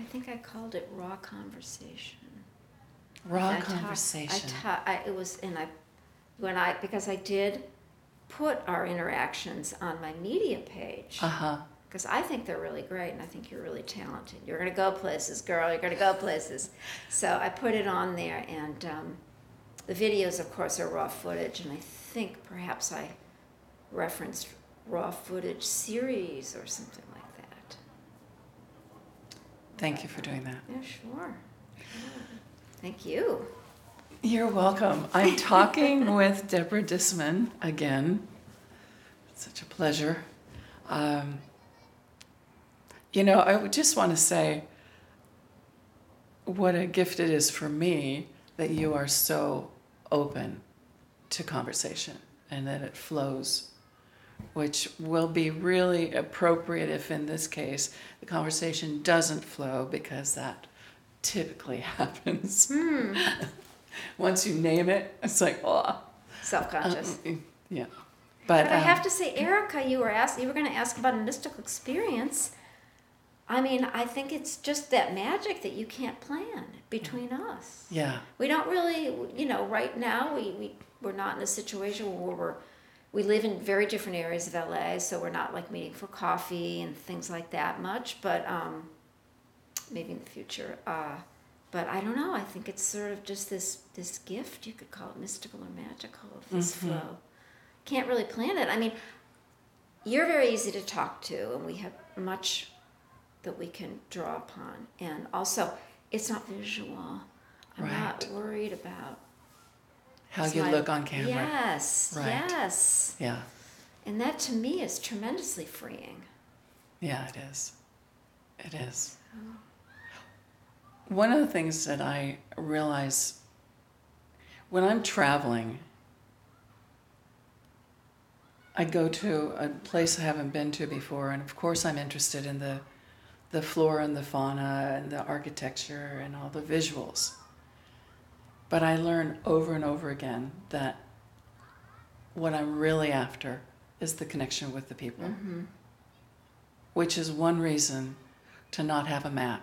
think I called it Raw Conversation. Raw Conversation. Because I did put our interactions on my media page. Because I think they're really great, and I think you're really talented. You're going to go places, girl. You're going to go places. So I put it on there, and the videos, of course, are raw footage, and I think perhaps I referenced raw footage series or something like that. Thank you for doing that. Yeah, sure. Thank you. You're welcome. I'm talking with Deborah Disman again. It's such a pleasure. I would just want to say what a gift it is for me that you are so open to conversation and that it flows, which will be really appropriate if in this case the conversation doesn't flow, because that typically happens. Once you name it, it's like, oh. Self-conscious. Yeah. But I have to say, Erica, you were going to ask about a mystical experience. I mean, I think it's just that magic that you can't plan between us. Yeah. We don't really, right now we're not in a situation where we live in very different areas of LA, so we're not like meeting for coffee and things like that much, but maybe in the future. But I don't know, I think it's sort of just this gift, you could call it mystical or magical, of this flow. Can't really plan it. I mean, you're very easy to talk to, and we have much that we can draw upon. And also, it's not visual. I'm not worried about how you look on camera. Yes, yes. Yeah. And that to me is tremendously freeing. Yeah, it is. It is. One of the things that I realize when I'm traveling, I go to a place I haven't been to before, and of course I'm interested in the flora and the fauna and the architecture and all the visuals. But I learn over and over again that what I'm really after is the connection with the people, which is one reason to not have a map,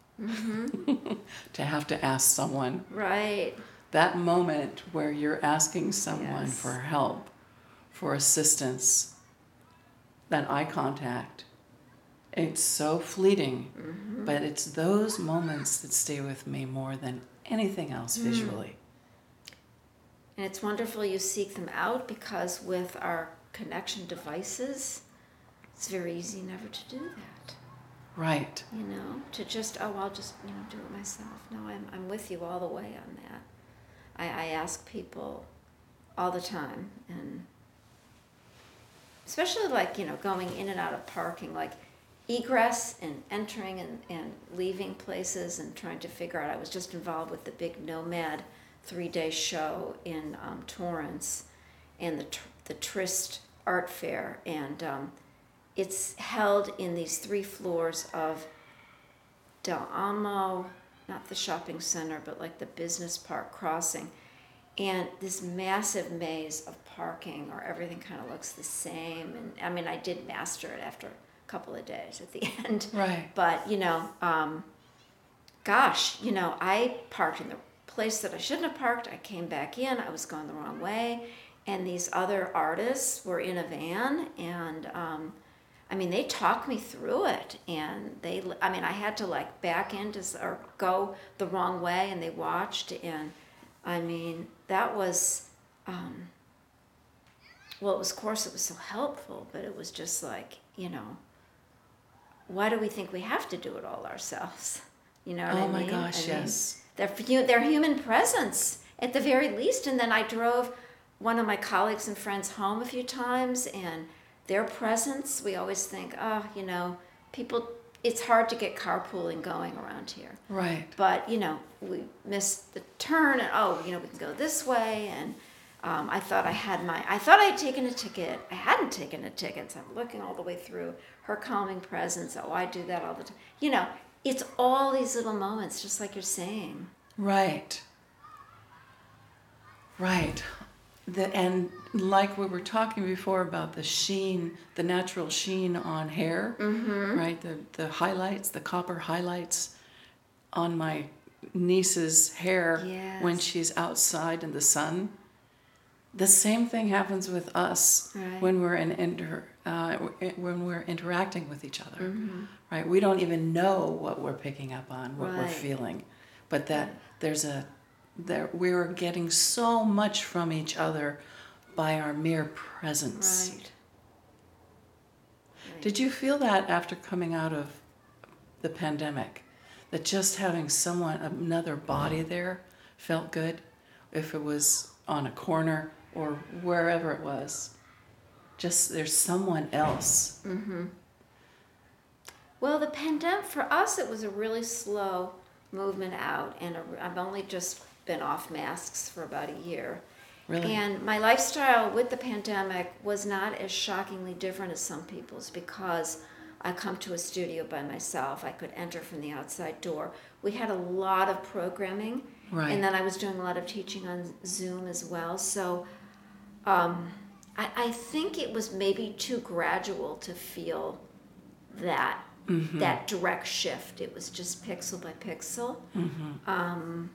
to have to ask someone. Right. That moment where you're asking someone for help, for assistance, that eye contact, it's so fleeting, but it's those moments that stay with me more than anything else visually. And it's wonderful you seek them out, because with our connection devices, it's very easy never to do that. Right. To just, I'll just, do it myself. No, I'm with you all the way on that. I ask people all the time, and especially like, going in and out of parking, like egress and entering and leaving places and trying to figure out. I was just involved with the big Nomad 3-day show in Torrance and the Trist Art Fair, and it's held in these 3 floors of Del Amo, not the shopping center, but like the business park crossing, and this massive maze of parking, or everything kind of looks the same. And I mean, I did master it after a couple of days at the end. Right. But, I parked in the place that I shouldn't have parked. I came back in. I was going the wrong way. And these other artists were in a van, and they talked me through it. And I had to like back into or go the wrong way, and they watched. And that was, it was so helpful, but it was just like, why do we think we have to do it all ourselves? You know what I mean? Oh my gosh, yes. They're human presence at the very least. And then I drove one of my colleagues and friends home a few times, and their presence, we always think, people, it's hard to get carpooling going around here. Right. But, we missed the turn, and we can go this way, and I thought I had taken a ticket. I hadn't taken a ticket, so I'm looking all the way through her calming presence. Oh, I do that all the time. It's all these little moments, just like you're saying. Right. Right. And like we were talking before about the sheen, the natural sheen on hair, right? The highlights, the copper highlights on my niece's hair Yes. when she's outside in the sun. The same thing happens with us Right. when we're when we're interacting with each other, Mm-hmm. right? We don't even know what we're picking up on, what we're Right. feeling, but that Right. we're getting so much from each other by our mere presence. Right. Right. Did you feel that after coming out of the pandemic, that just having another body there felt good? If it was on a corner or wherever it was, just there's someone else. Mm-hmm. Well, the pandemic, for us, it was a really slow movement out, and I've only just been off masks for about a year. Really? And my lifestyle with the pandemic was not as shockingly different as some people's, because I come to a studio by myself. I could enter from the outside door. We had a lot of programming, Right. and then I was doing a lot of teaching on Zoom as well. So I think it was maybe too gradual to feel that Mm-hmm. that direct shift. It was just pixel by pixel. Mm-hmm.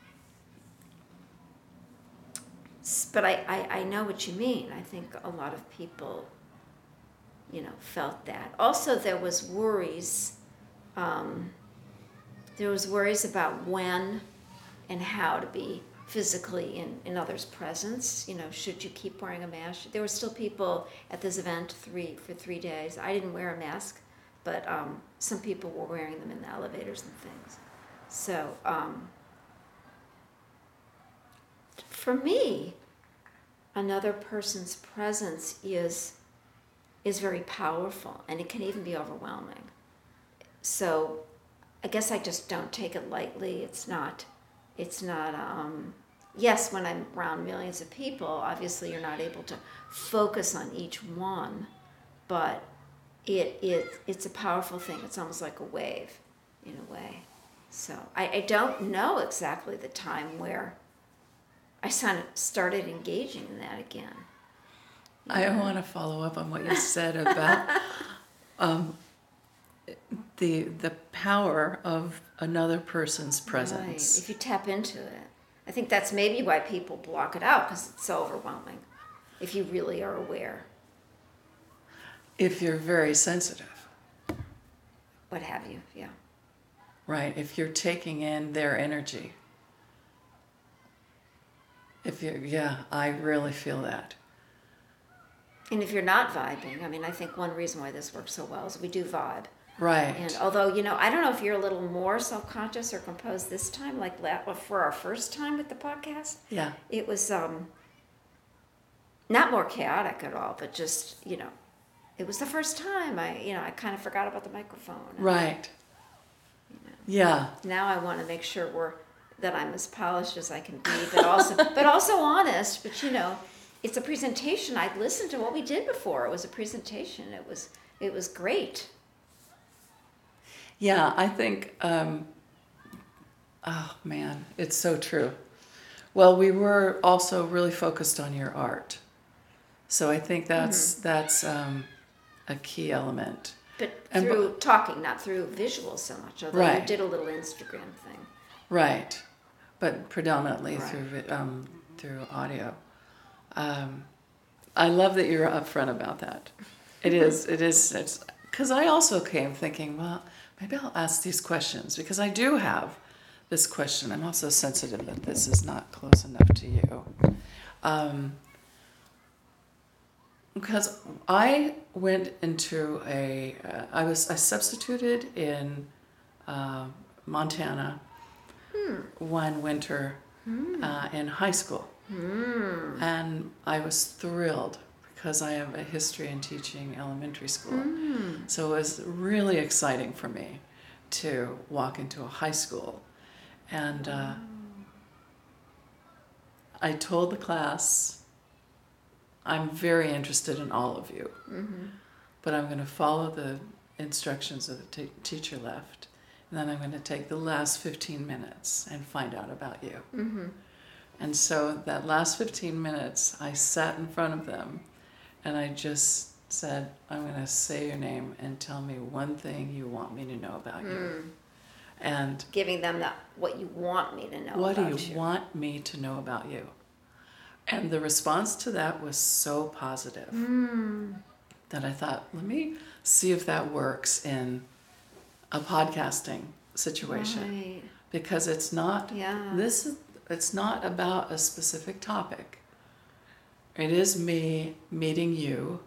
But I know what you mean. I think a lot of people, felt that. Also, there was worries. There was worries about when and how to be physically in others' presence. Should you keep wearing a mask? There were still people at this event for 3 days. I didn't wear a mask, but some people were wearing them in the elevators and things. So for me, another person's presence is very powerful, and it can even be overwhelming. So I guess I just don't take it lightly. It's not yes, when I'm around millions of people, obviously you're not able to focus on each one, but it's a powerful thing. It's almost like a wave in a way. So I don't know exactly the time where I started engaging in that again. I want to follow up on what you said about the power of another person's presence. Right. If you tap into it. I think that's maybe why people block it out, because it's so overwhelming, if you really are aware. If you're very sensitive. What have you, yeah. Right, if you're taking in their energy. I really feel that. And if you're not vibing, I think one reason why this works so well is we do vibe. Right. And although, I don't know if you're a little more self-conscious or composed this time, like for our first time with the podcast. Yeah. It was not more chaotic at all, but just, it was the first time I kind of forgot about the microphone. Right. Yeah. Now I want to make sure that I'm as polished as I can be, but also honest. But it's a presentation. I listened to what we did before. It was a presentation. It was great. Yeah, I think, oh man, it's so true. Well, we were also really focused on your art. So I think that's a key element. But through talking, not through visuals so much, although Right. you did a little Instagram thing. Right, but predominantly Right. through audio. I love that you're upfront about that. It's because I also came thinking, well, maybe I'll ask these questions, because I do have this question. I'm also sensitive that this is not close enough to you. Because I went into I substituted in Montana one winter in high school. And I was thrilled because I have a history in teaching elementary school. So it was really exciting for me to walk into a high school. And I told the class, I'm very interested in all of you, but I'm going to follow the instructions of the teacher left, and then I'm going to take the last 15 minutes and find out about you. And so that last 15 minutes, I sat in front of them, and I just said, I'm going to say your name and tell me one thing you want me to know about you. And And giving them what you want me to know what do about you want me to know about you? And the response to that was so positive that I thought, let me see if that works in a podcasting situation. Right. Because it's not Yeah. it's not about a specific topic. It is me meeting you.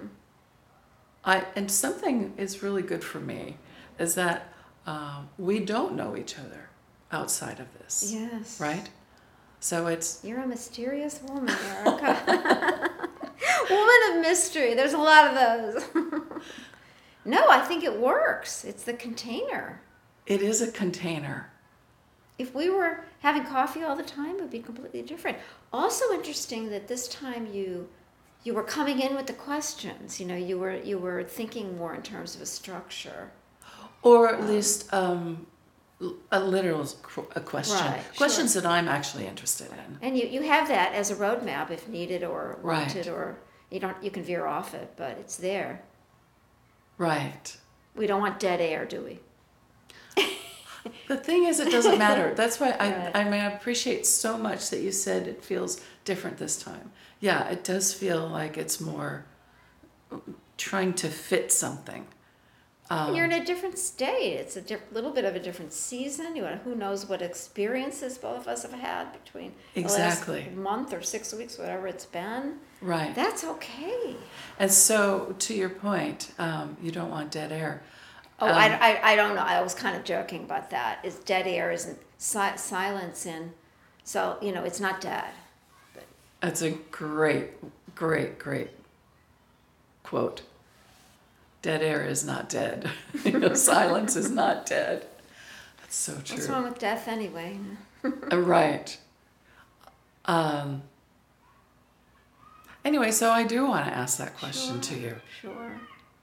And something is really good for me is that we don't know each other outside of this. Yes. Right? So it's You're a mysterious woman, Erica. Woman of mystery. There's a lot of those. No, I think it works. It's the container. it is a container. If we were having coffee all the time, it would be completely different. Also interesting that this time you were coming in with the questions. You know, you were thinking more in terms of a structure. Or at least a literal question. Right, Questions that I'm actually interested in. And you have that as a roadmap if needed or wanted, Right. or you can veer off it, but it's there. Right. We don't want dead air, do we? The thing is, it doesn't matter. That's why Right. I appreciate so much that you said it feels different this time. Yeah, it does feel like it's more trying to fit something. And you're in a different state. It's a little bit of a different season. Who knows what experiences both of us have had between Exactly. the last month or 6 weeks, whatever it's been. Right. That's okay. And so, to your point, you don't want dead air. Oh, I don't know. I was kind of joking about that. Is dead air isn't silence in, so it's not dead. But That's a great quote. Dead air is not dead. Silence is not dead. That's so true. what's wrong with death anyway? Right. Anyway, so I do want to ask that question to you. Sure.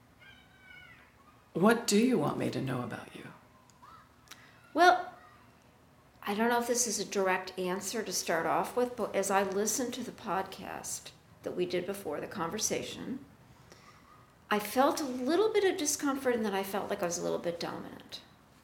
What do you want me to know about you? Well, I don't know if this is a direct answer to start off with, but as I listened to the podcast that we did before, the conversation, I felt a little bit of discomfort in that I felt like I was a little bit dominant.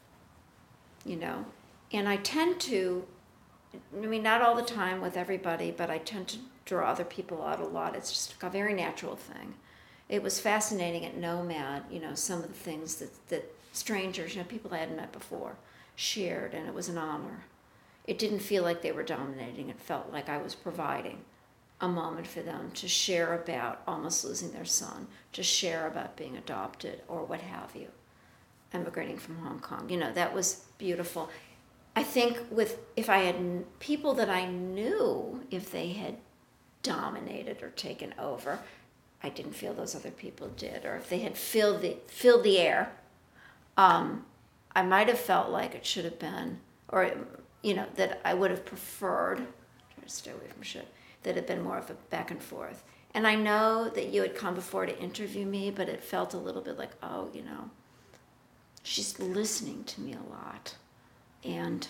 And I tend to, not all the time with everybody, but I tend to draw other people out a lot. It's just a very natural thing. It was fascinating at Nomad, some of the things that strangers, people I hadn't met before, shared, and it was an honor. It didn't feel like they were dominating. It felt like I was providing a moment for them to share about almost losing their son, to share about being adopted or what have you, emigrating from Hong Kong. That was beautiful. I think if I had people that I knew, if they had dominated or taken over, I didn't feel those other people did, or if they had filled the air, I might have felt like it should have been, or that I would have preferred, try to stay away from shit, that had been more of a back and forth. And I know that you had come before to interview me, but it felt a little bit like, she's listening to me a lot, and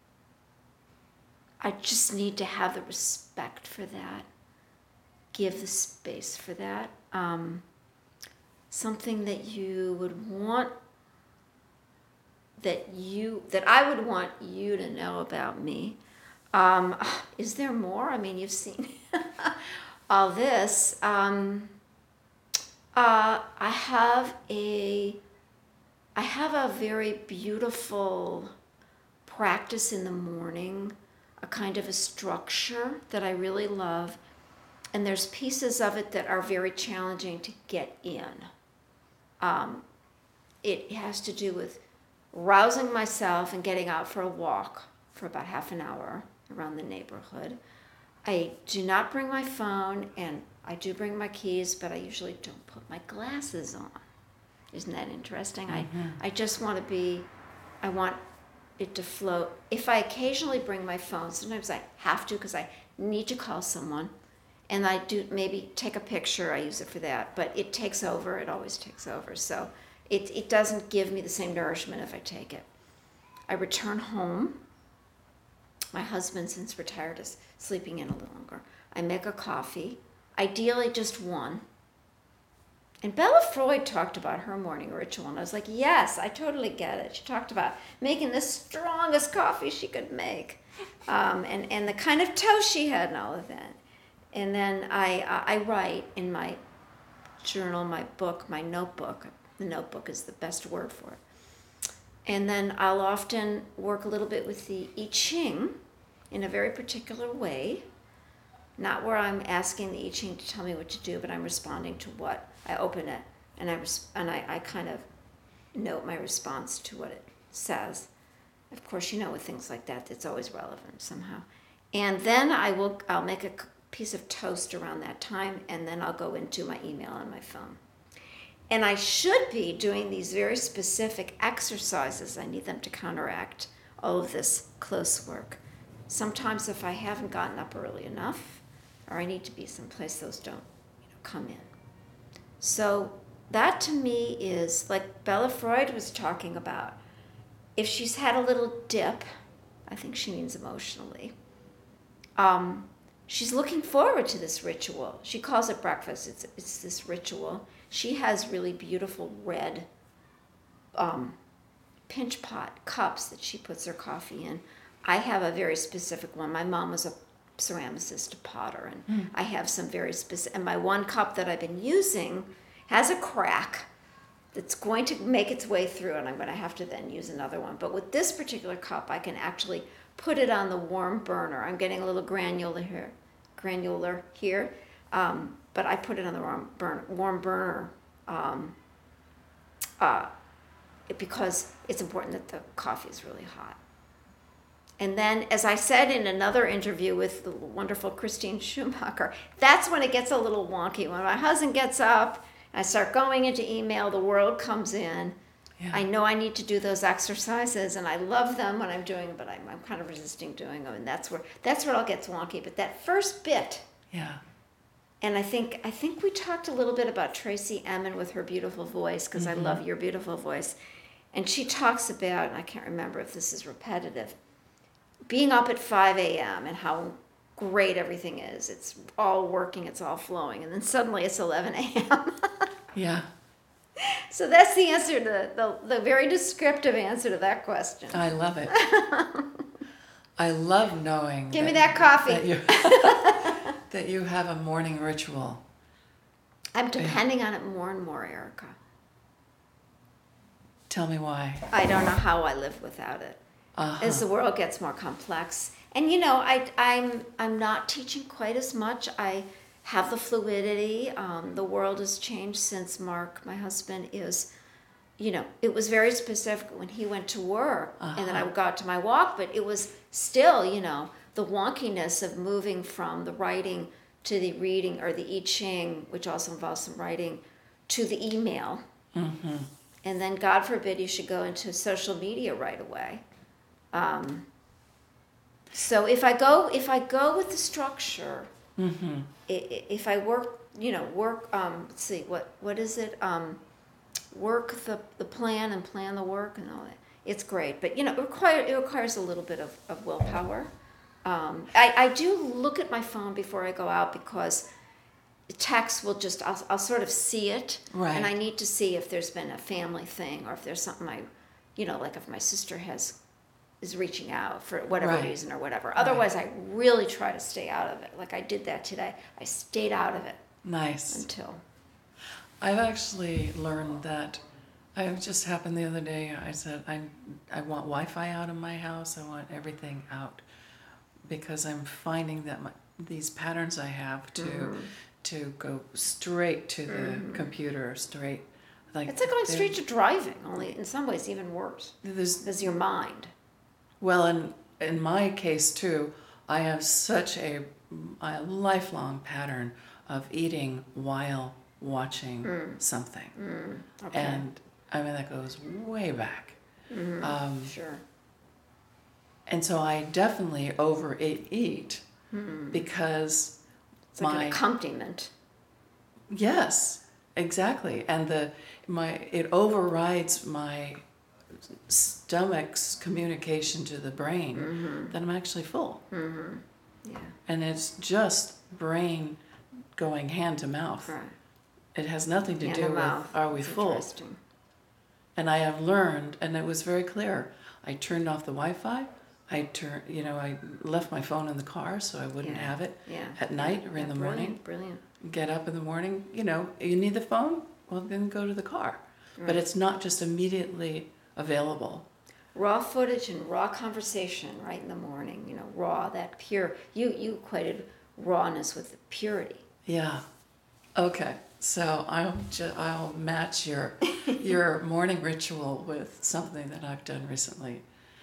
I just need to have the respect for that. Give the space for that. Something that you would want, that I would want you to know about me. Is there more? You've seen all this. I have a very beautiful practice in the morning, a kind of a structure that I really love. And there's pieces of it that are very challenging to get in. It has to do with rousing myself and getting out for a walk for about half an hour around the neighborhood. I do not bring my phone, and I do bring my keys, but I usually don't put my glasses on. Isn't that interesting? Mm-hmm. I just want I want it to flow. If I occasionally bring my phone, sometimes I have to because I need to call someone. And I do maybe take a picture, I use it for that, but it takes over, it always takes over. So it doesn't give me the same nourishment if I take it. I return home. My husband, since retired, is sleeping in a little longer. I make a coffee, ideally just one. And Bella Freud talked about her morning ritual, and I was like, yes, I totally get it. She talked about making the strongest coffee she could make, and the kind of toast she had and all of that. And then I write in my journal, my book, my notebook. The notebook is the best word for it. And then I'll often work a little bit with the I Ching in a very particular way. Not where I'm asking the I Ching to tell me what to do, but I'm responding to what. I open it, and I kind of note my response to what it says. Of course, with things like that, it's always relevant somehow. And then I'll make a piece of toast around that time, and then I'll go into my email on my phone. And I should be doing these very specific exercises. I need them to counteract all of this close work. Sometimes if I haven't gotten up early enough, or I need to be someplace, those don't come in. So that to me is like Bella Freud was talking about. If she's had a little dip, I think she means emotionally, she's looking forward to this ritual. She calls it breakfast. It's this ritual. She has really beautiful red pinch pot cups that she puts her coffee in. I have a very specific one. My mom was a ceramicist, a potter, and I have some very specific, and my one cup that I've been using has a crack that's going to make its way through, and I'm going to have to then use another one. But with this particular cup, I can actually put it on the warm burner. I'm getting a little granular here, but I put it on the warm burner because it's important that the coffee is really hot. And then, as I said in another interview with the wonderful Christine Schumacher, that's when it gets a little wonky. When my husband gets up, I start going into email, the world comes in. Yeah. I know I need to do those exercises, and I love them when I'm doing them, but I'm kind of resisting doing them, and that's where it all gets wonky. But that first bit, yeah. And I think we talked a little bit about Tracy Emin with her beautiful voice, because I love your beautiful voice, and she talks about, and I can't remember if this is repetitive, being up at 5 a.m. and how great everything is. It's all working, it's all flowing, and then suddenly it's 11 a.m. Yeah. So that's the answer to the very descriptive answer to that question. I love it. I love knowing. Give me that coffee. That you have a morning ritual. I'm depending on it more and more, Erica. Tell me why. I don't know how I live without it. As the world gets more complex. And I'm not teaching quite as much. I have the fluidity. The world has changed since Mark, my husband, is, it was very specific when he went to work, and then I got to my walk, but it was still, the wonkiness of moving from the writing to the reading, or the I Ching, which also involves some writing, to the email. Mm-hmm. And then, God forbid, you should go into social media right away. So if I go with the structure, if I work, let's see, what is it? Work the plan and plan the work and all that. It's great, but it requires a little bit of willpower. I do look at my phone before I go out, because text will just, I'll sort of see it, right. And I need to see if there's been a family thing, or if there's something like if my sister is reaching out for whatever reason or whatever. Otherwise, I really try to stay out of it. Like I did that today. I stayed out of it. Nice. Until. I've actually learned that. It just happened the other day. I said, I want Wi-Fi out of my house. I want everything out, because I'm finding that these patterns I have to go straight to the computer, straight. It's like going straight to driving, only in some ways even worse. There's your mind. Well, in my case too, I have such a lifelong pattern of eating while watching something. Okay. And I mean, that goes way back. Sure. And so I definitely overeat because it's like an accompaniment. Yes, exactly. And it overrides my stomach's communication to the brain that I'm actually full. Yeah. And it's just brain going hand to mouth. Right. It has nothing to In do the with mouth. are we It's full. interesting. And I have learned, and it was very clear. I turned off the Wi-Fi. I left my phone in the car so I wouldn't Yeah. have it Yeah. at night or in the morning. Brilliant. Get up in the morning, you need the phone? Well, then go to the car. Right. But it's not just immediately available. Raw footage and raw conversation right in the morning, raw, that pure. You equated rawness with purity. Yeah. Okay. So I'll match your your morning ritual with something that I've done recently.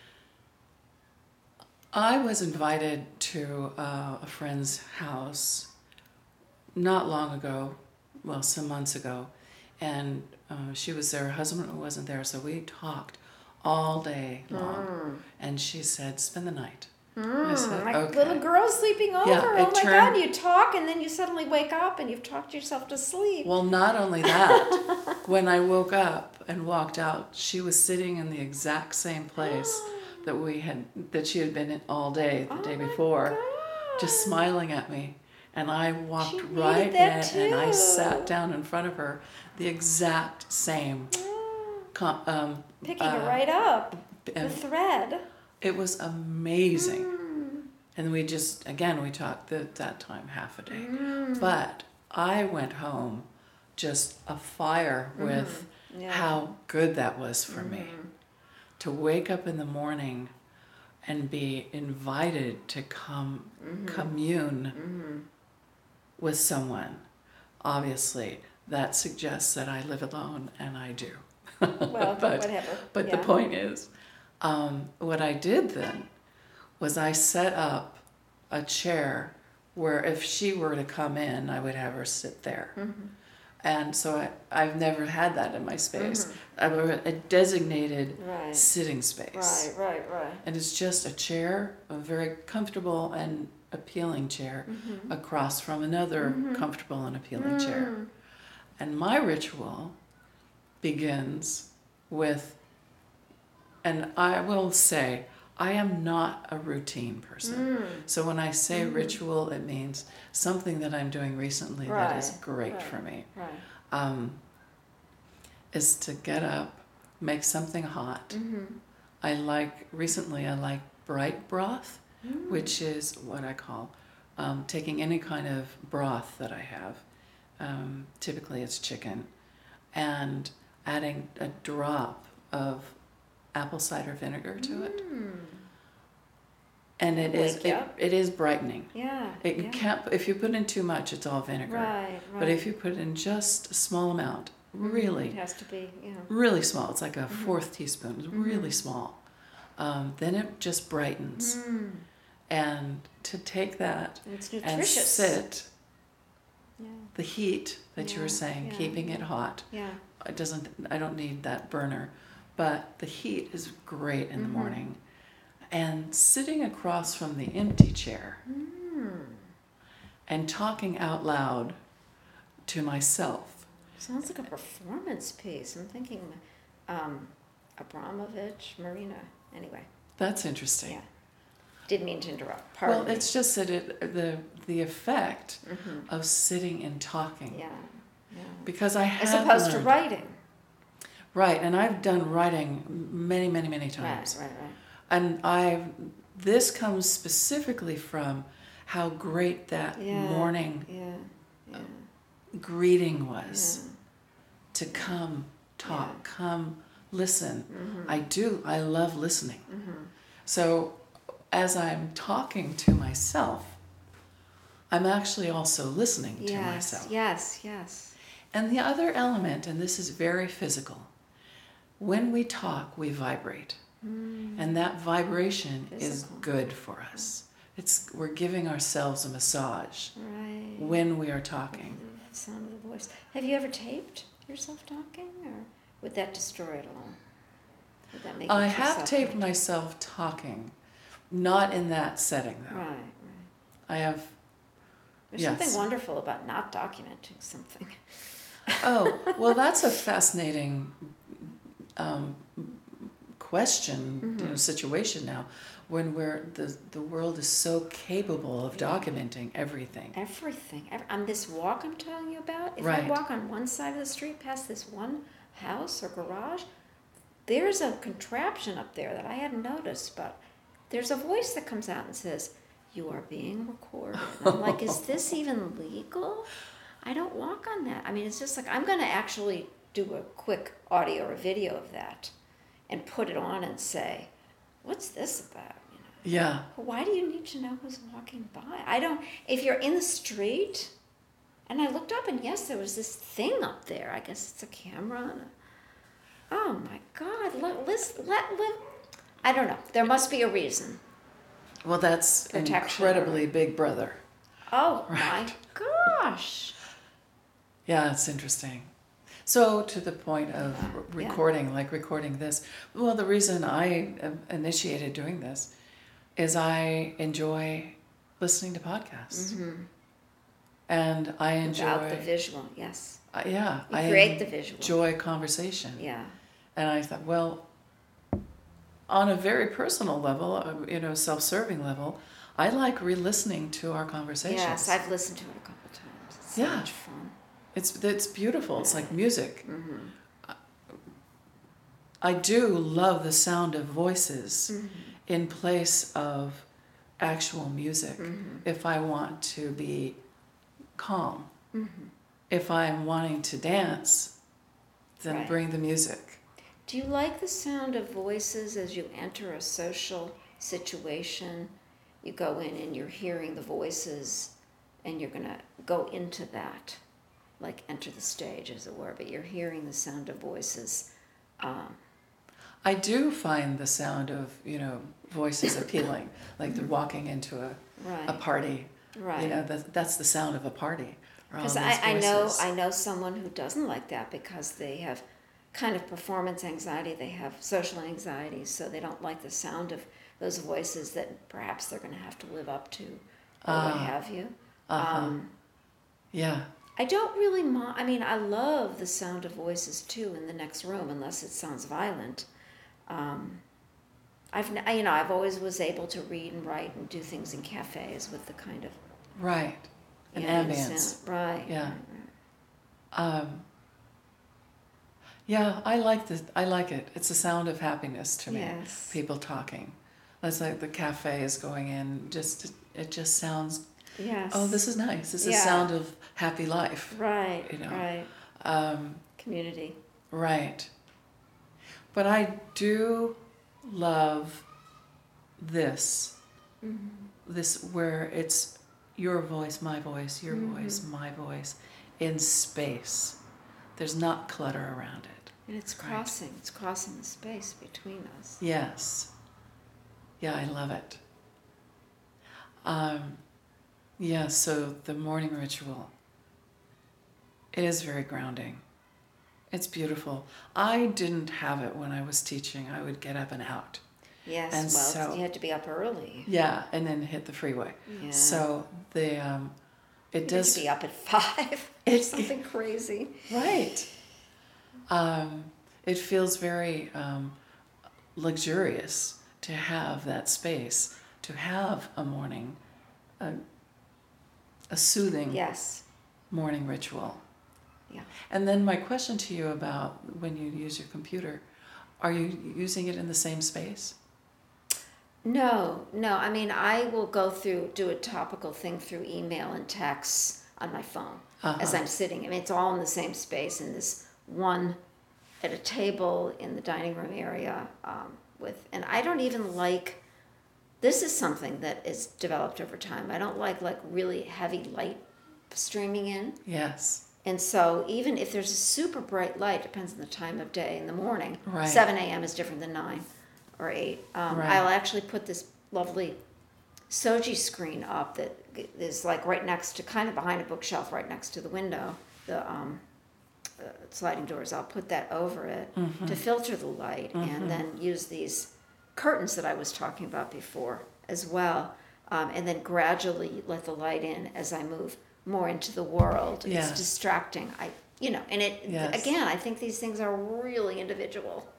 I was invited to a friend's house not long ago, well, some months ago, and she was there. Her husband wasn't there, so we talked all day long. And she said, "Spend the night." I said, Like "Okay." little girl sleeping over. Yeah, Oh my God, you talk and then you suddenly wake up and you've talked yourself to sleep. Well, not only that, when I woke up and walked out, she was sitting in the exact same place that she had been in all day the day before, just smiling at me. And I walked She right needed that in and I too. sat down in front of her, the exact same. Picking it right up. The And thread. it was amazing. And we talked that time half a day. But I went home just afire with how good that was for me. To wake up in the morning and be invited to come commune with someone. Obviously, that suggests that I live alone, and I do. Well, whatever. But the point is, what I did then was I set up a chair where if she were to come in, I would have her sit there. And so I've never had that in my space. I have a designated sitting space. Right. And it's just a chair, a very comfortable and appealing chair, across from another comfortable and appealing chair. And my ritual begins with, and I will say, I am not a routine person. So when I say ritual, it means something that I'm doing recently that is great for me. Is to get up, make something hot. Recently I like bright broth, which is what I call taking any kind of broth that I have. Typically it's chicken, and adding a drop of apple cider vinegar to it. And it is brightening. You can't, if you put in too much, it's all vinegar. Right. But if you put in just a small amount, really, it has to be, really small, it's like a fourth teaspoon, it's really small, then it just brightens. And to take that and sit, the heat that you were saying, keeping it hot, I don't need that burner, but the heat is great in the morning. And sitting across from the empty chair and talking out loud to myself. Sounds like a performance piece. I'm thinking Abramovich, Marina. Anyway. That's interesting. Yeah. Didn't mean to interrupt. Well, it's just that the effect of sitting and talking. Yeah. Because I have as opposed to writing. Right, and I've done writing many, many, many times. Right. And this comes specifically from how great that morning greeting was. To come talk, come listen. I love listening. So as I'm talking to myself, I'm actually also listening to myself. Yes. And the other element, and this is very physical, when we talk, we vibrate. And that vibration is good for us. We're giving ourselves a massage when we are talking. The sound of the voice. Have you ever taped yourself talking, or would that destroy it all? Would that make I have taped myself talking, not in that setting though. Right. I have. There's something wonderful about not documenting something. Oh, well, that's a fascinating question, situation now, when the world is so capable of documenting everything. Everything. On this walk I'm telling you about, if I Right. walk on one side of the street past this one house or garage, there's a contraption up there that I hadn't noticed, but there's a voice that comes out and says, "You are being recorded." And I'm like, is this even legal? I don't walk on that. I mean, it's just like, I'm going to actually do a quick audio or video of that and put it on and say, what's this about? You know? Yeah. Why do you need to know who's walking by? I don't, if you're in the street, and I looked up and yes, there was this thing up there. I guess it's a camera. And oh my God, I don't know. There must be a reason. Well, that's Protection. incredibly Big Brother. Oh Right. my gosh. Yeah, it's interesting. So to the point of Yeah. recording this, well, the reason I initiated doing this is I enjoy listening to podcasts. And I enjoy... Without the visual, yes. yeah. You create the visual. enjoy conversation. Yeah. And I thought, well, on a very personal level, self-serving level, I like re-listening to our conversations. Yes, I've listened to it a couple times. It's so Yeah. much fun. It's beautiful. It's like music. I do love the sound of voices in place of actual music. If I want to be calm, if I'm wanting to dance, then Right. bring the music. Do you like the sound of voices as you enter a social situation? You go in and you're hearing the voices and you're going to go into that, like enter the stage, as it were, but you're hearing the sound of voices. I do find the sound of, voices appealing, like they're walking into a Right. party. Right. That's the sound of a party. Because Those voices. I know someone who doesn't like that because they have kind of performance anxiety, they have social anxiety, so they don't like the sound of those voices that perhaps they're going to have to live up to, or what have you. Yeah. I don't really mind. I mean, I love the sound of voices too in the next room, unless it sounds violent. I've always was able to read and write and do things in cafes with the kind of Right. An ambient ambience. sound. Right. Yeah. right. Yeah, I like it. It's a sound of happiness to me. Yes. People talking. That's like the cafe is going in. It just sounds. Yes. Oh, this is nice. It's a Yeah. sound of happy life. Right. You know. Right. Community. Right. But I do love this. This where it's your voice, my voice, your voice, my voice, in space. There's not clutter around it. And it's Right. crossing. It's crossing the space between us. Yes. Yeah, I love it. Yeah, so the morning ritual, it is very grounding. It's beautiful. I didn't have it when I was teaching. I would get up and out. Yes. And well, so- you had to be up early. Yeah, and then hit the freeway. Yeah. So it You had does... to be up at 5. It's something crazy. Right. It feels very luxurious to have that space, to have a morning, a soothing Yes. morning ritual. Yeah. And then my question to you about when you use your computer, are you using it in the same space? No. I mean, I will do a topical thing through email and texts on my phone as I'm sitting. I mean, it's all in the same space in this one, at a table in the dining room area and I don't even like, this is something that is developed over time. I don't like really heavy light streaming in. Yes. And so even if there's a super bright light, depends on the time of day in the morning. Right. 7 a.m. is different than 9 or 8. Right. I'll actually put this lovely Soji screen up that is like right next to, kind of behind a bookshelf, right next to the window, the sliding doors. I'll put that over it to filter the light and then use these curtains that I was talking about before as well. And then gradually let the light in as I move more into the world. Yes. It's distracting. And Yes. again, I think these things are really individual.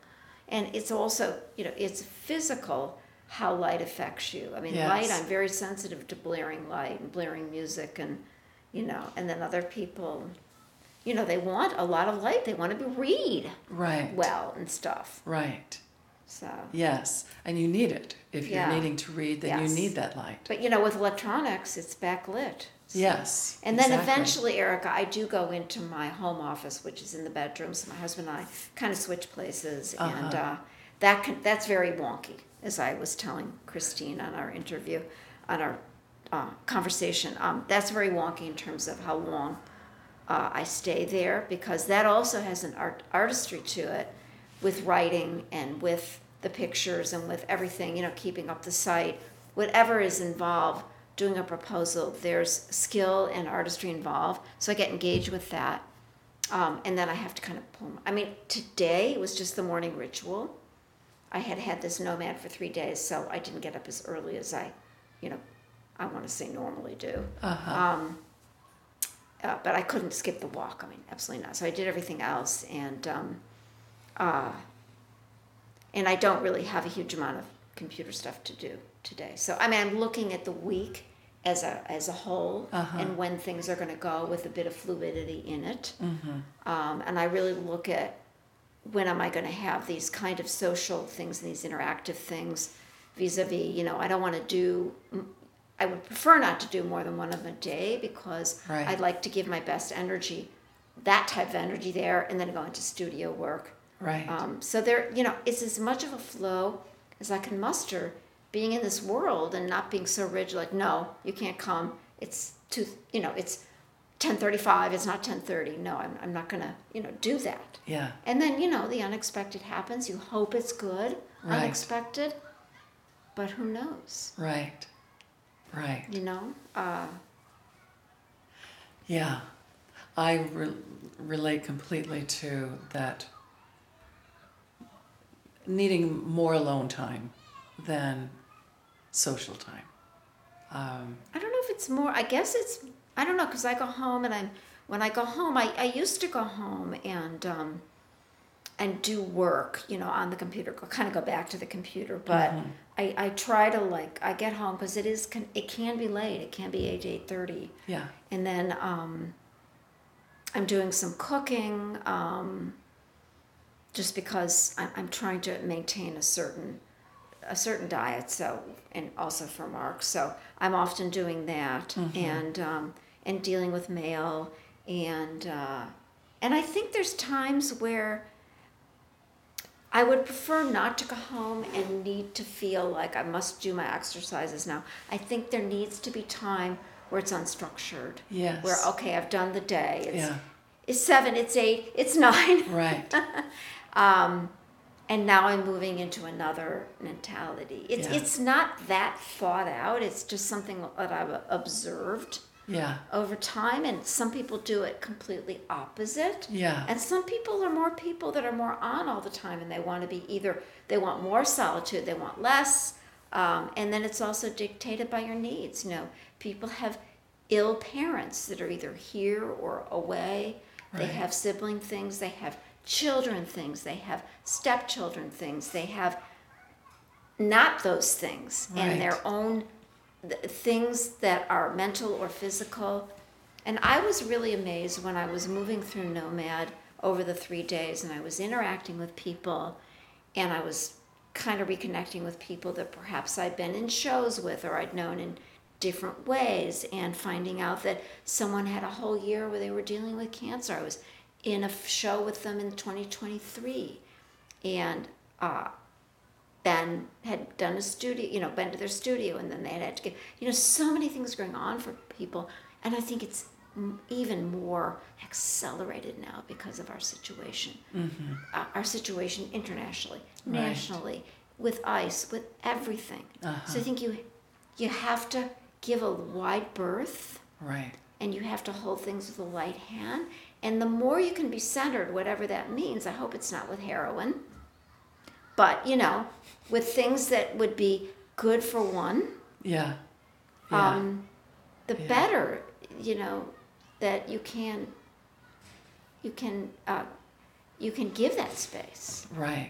And it's also, it's physical how light affects you. I mean, Yes. light, I'm very sensitive to blaring light and blaring music and, and then other people, they want a lot of light. They want to read Right. well and stuff. Right. So. Yes. And you need it. If you're Yeah. needing to read, then Yes. you need that light. But, with electronics, it's backlit. So. Yes. And then exactly. eventually, Erica, I do go into my home office, which is in the bedroom. So my husband and I kind of switch places, and that's very wonky, as I was telling Christine on our interview, on our conversation. That's very wonky in terms of how long I stay there, because that also has an artistry to it, with writing and with the pictures and with everything. Keeping up the site, whatever is involved. Doing a proposal, there's skill and artistry involved, so I get engaged with that, and then I have to kind of pull. Today was just the morning ritual. I had this nomad for 3 days, so I didn't get up as early as I want to say normally do. But I couldn't skip the walk. Absolutely not. So I did everything else, and I don't really have a huge amount of computer stuff to do today. So I'm looking at the week as a whole, and when things are going to go with a bit of fluidity in it. And I really look at when am I going to have these kind of social things and these interactive things vis-a-vis, I don't want to do, I would prefer not to do more than one of them a day, because Right. I'd like to give my best energy, that type of energy there, and then go into studio work. Right. So there, it's as much of a flow as I can muster, being in this world and not being so rigid, like, no, you can't come. It's it's 10:35. It's not 10:30. No, I'm not gonna, do that. Yeah. And then, the unexpected happens. You hope it's good, Right. unexpected, but who knows? Right. Right. Yeah. I relate completely to that, needing more alone time than social time. I don't know if it's more, I guess it's, I don't know, because I go home and when I go home, I used to go home and do work, on the computer, kind of go back to the computer, but I try to, I get home, because it can be late, it can be 8:30, Yeah. and then I'm doing some cooking, just because I'm trying to maintain a certain diet, so, and also for Mark, so I'm often doing that, and dealing with mail, and I think there's times where I would prefer not to go home and need to feel like I must do my exercises now. I think there needs to be time where it's unstructured. Yes. Where, okay, I've done the day. It's 7, it's 8, it's 9. Right. And now I'm moving into another mentality. It's not that thought out. It's just something that I've observed over time. And some people do it completely opposite. Yeah. And some people are more on all the time, and they want to be they want more solitude, they want less. And then it's also dictated by your needs. People have ill parents that are either here or away. Right. They have sibling things, they have children things, they have stepchildren things, they have not those things, Right. and their own things that are mental or physical. And I was really amazed when I was moving through Nomad over the 3 days, and I was interacting with people, and I was kind of reconnecting with people that perhaps I'd been in shows with or I'd known in different ways, and finding out that someone had a whole year where they were dealing with cancer. I was in a show with them in 2023, and then had done a studio, been to their studio, and then they had to get, so many things going on for people, and I think it's even more accelerated now because of our situation. Our situation internationally, nationally, with ICE, with everything. So I think you have to give a wide berth, Right. and you have to hold things with a light hand. And the more you can be centered, whatever that means, I hope it's not with heroin, but, with things that would be good for one, Yeah. the better, that you can give that space. Right.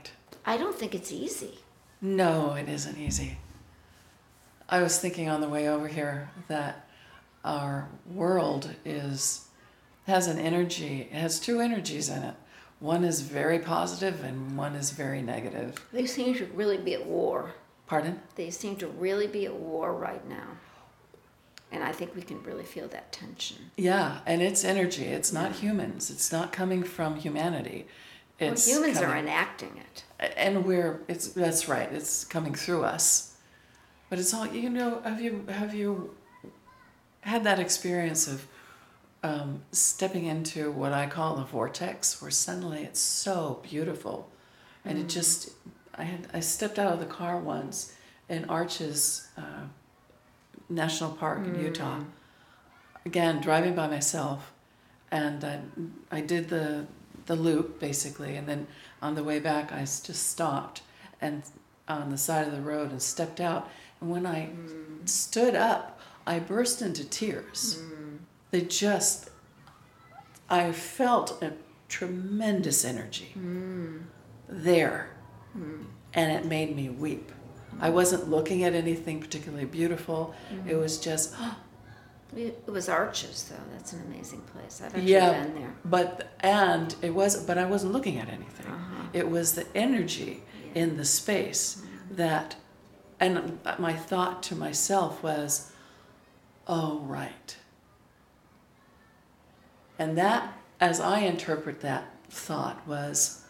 I don't think it's easy. No, it isn't easy. I was thinking on the way over here that our world has an energy. It has two energies in it. One is very positive and one is very negative. They seem to really be at war. Pardon? They seem to really be at war right now. And I think we can really feel that tension. Yeah, and it's energy. It's not humans. It's not coming from humanity. It's humans are coming, enacting it. and that's right. It's coming through us. But it's all, have you had that experience of stepping into what I call a vortex, where suddenly it's so beautiful, and it just, I stepped out of the car once in Arches National Park in Utah, again driving by myself, and I did the loop basically, and then on the way back I just stopped and on the side of the road and stepped out, and when I stood up I burst into tears. I felt a tremendous energy there, and it made me weep. I wasn't looking at anything particularly beautiful. It was just, It was Arches, though. That's an amazing place. I've actually yeah, been there. but I wasn't looking at anything. It was the energy in the space that, and my thought to myself was, oh, right. And that, as I interpret that thought, was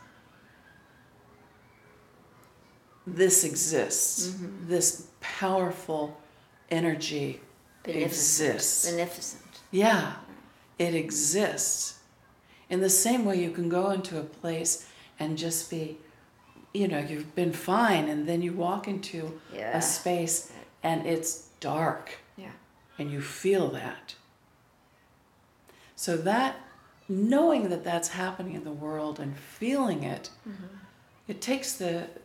this exists. This powerful energy exists. Beneficent. Yeah, it exists. In the same way you can go into a place and just be, you've been fine, and then you walk into a space and it's dark. Yeah. And you feel that. So that, knowing that that's happening in the world and feeling it, it takes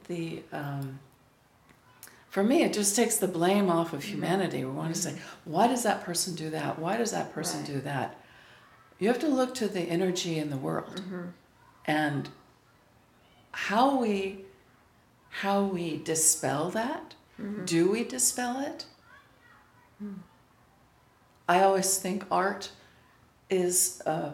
for me, it just takes the blame off of humanity. We want to say, why does that person do that? Why does that person do that? You have to look to the energy in the world and how we dispel that. Do we dispel it? I always think art is a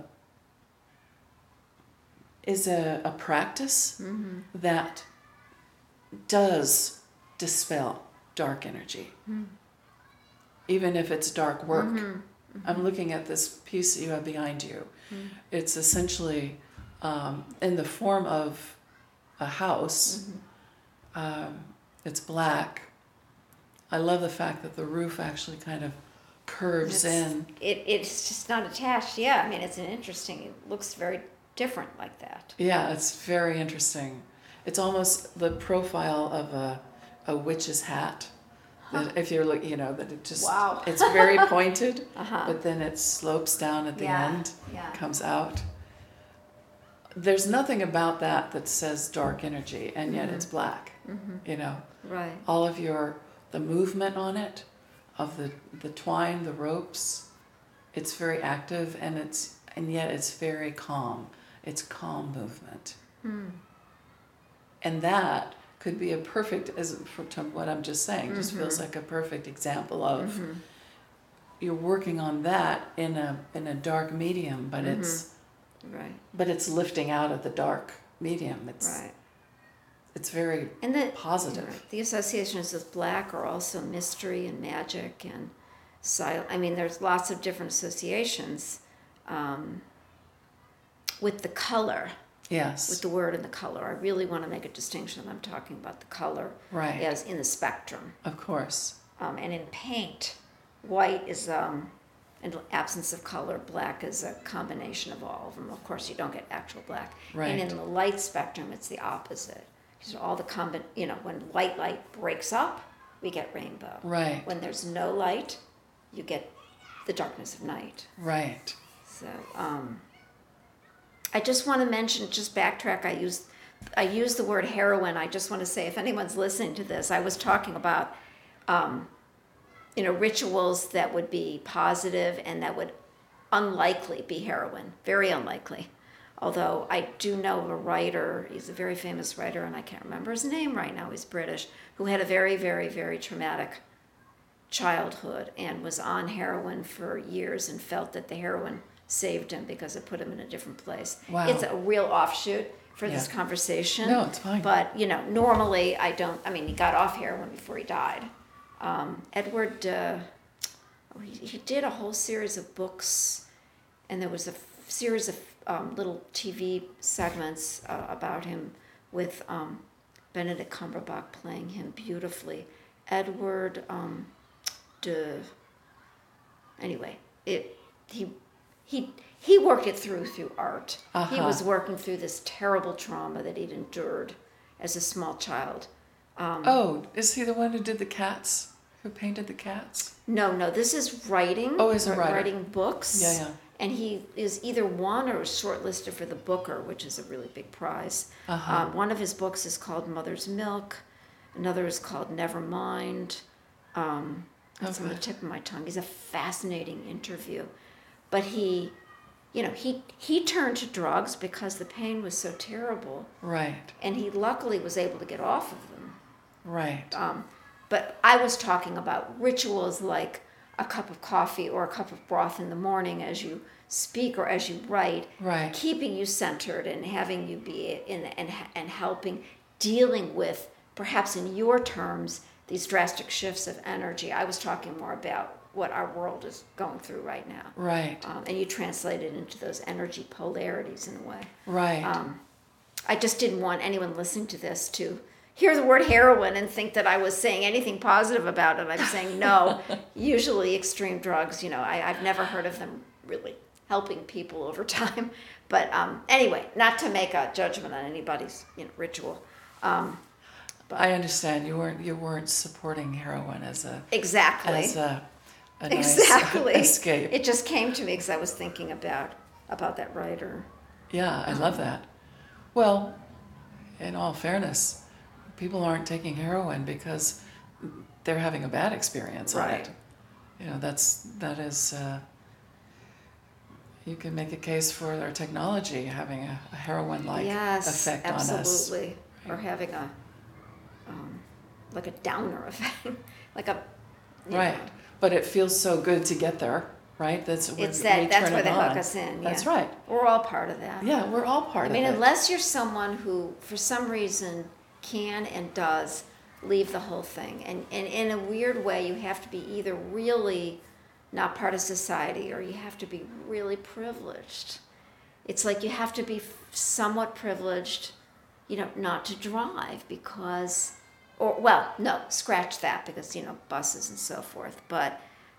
practice that does dispel dark energy, even if it's dark work. I'm looking at this piece that you have behind you. It's essentially in the form of a house. It's black. I love the fact that the roof actually kind of curves in. It's just not attached. Yeah, I mean, it's it looks very different like that. Yeah, it's very interesting. It's almost the profile of a witch's hat. That if you're looking, that it just, wow. It's very pointed, but then it slopes down at the end, comes out. There's nothing about that says dark energy, and yet it's black, Right. All of the movement on it, of the twine, the ropes, it's very active, and yet it's very calm. It's calm movement. And that could be a perfect, from what I'm just saying, just feels like a perfect example of you're working on that in a dark medium, but it's lifting out of the dark medium. It's very positive. Right. The associations with black are also mystery and magic and silence. I mean, there's lots of different associations with the color. Yes. With the word and the color. I really want to make a distinction. I'm talking about the color as in the spectrum. Of course. And in paint, white is an absence of color. Black is a combination of all of them. Of course, you don't get actual black. Right. And in the light spectrum, it's the opposite. So all the when light breaks up, we get rainbow. Right. When there's no light, you get the darkness of night. Right. So, I just want to mention, just backtrack, I used the word heroine. I just want to say, if anyone's listening to this, I was talking about, rituals that would be positive and that would unlikely be heroine, very unlikely. Although I do know of a writer, he's a very famous writer, and I can't remember his name right now, he's British, who had a very, very, very traumatic childhood and was on heroin for years and felt that the heroin saved him because it put him in a different place. Wow. It's a real offshoot for this Yeah. conversation. No, it's fine. But, normally he got off heroin before he died. Edward, he did a whole series of books, and there was a series of little TV segments about him with Benedict Cumberbatch playing him beautifully. Edward, anyway, he worked it through art. He was working through this terrible trauma that he'd endured as a small child. Is he the one who did the cats? Who painted the cats? No, this is writing. Oh, he's a writer. Writing books. Yeah. And he is either won or shortlisted for the Booker, which is a really big prize. One of his books is called Mother's Milk. Another is called Nevermind. That's on the tip of my tongue. He's a fascinating interview. But he turned to drugs because the pain was so terrible. Right. And he luckily was able to get off of them. Right. But I was talking about rituals like a cup of coffee or a cup of broth in the morning as you speak or as you write, Right. keeping you centered and having you be and helping, dealing with, perhaps in your terms, these drastic shifts of energy. I was talking more about what our world is going through right now. Right. And you translate it into those energy polarities in a way. Right. I just didn't want anyone listening to this to hear the word heroin and think that I was saying anything positive about it. I'm saying no. Usually extreme drugs, I've never heard of them really helping people over time. But anyway, not to make a judgment on anybody's ritual. I understand you weren't supporting heroin as a Exactly. as a Exactly. nice escape. It just came to me because I was thinking about that writer. Yeah, I love that. Well, in all fairness, people aren't taking heroin because they're having a bad experience on it. That is. You can make a case for our technology having a heroin-like effect on us. Yes, absolutely. Or having a like a downer effect, like a right. But it feels so good to get there, right? That's where that's where they on. hook us in. That's right. We're all part of that. Yeah, we're all part of it. Unless you're someone who, for some reason, can and does leave the whole thing, and in a weird way, you have to be either really not part of society or you have to be really privileged. It's like you have to be somewhat privileged, not to drive because. No, scratch that because, buses and so forth. But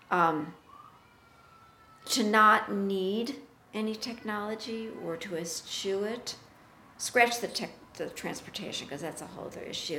to not need any technology or to eschew it, scratch the transportation because that's a whole other issue.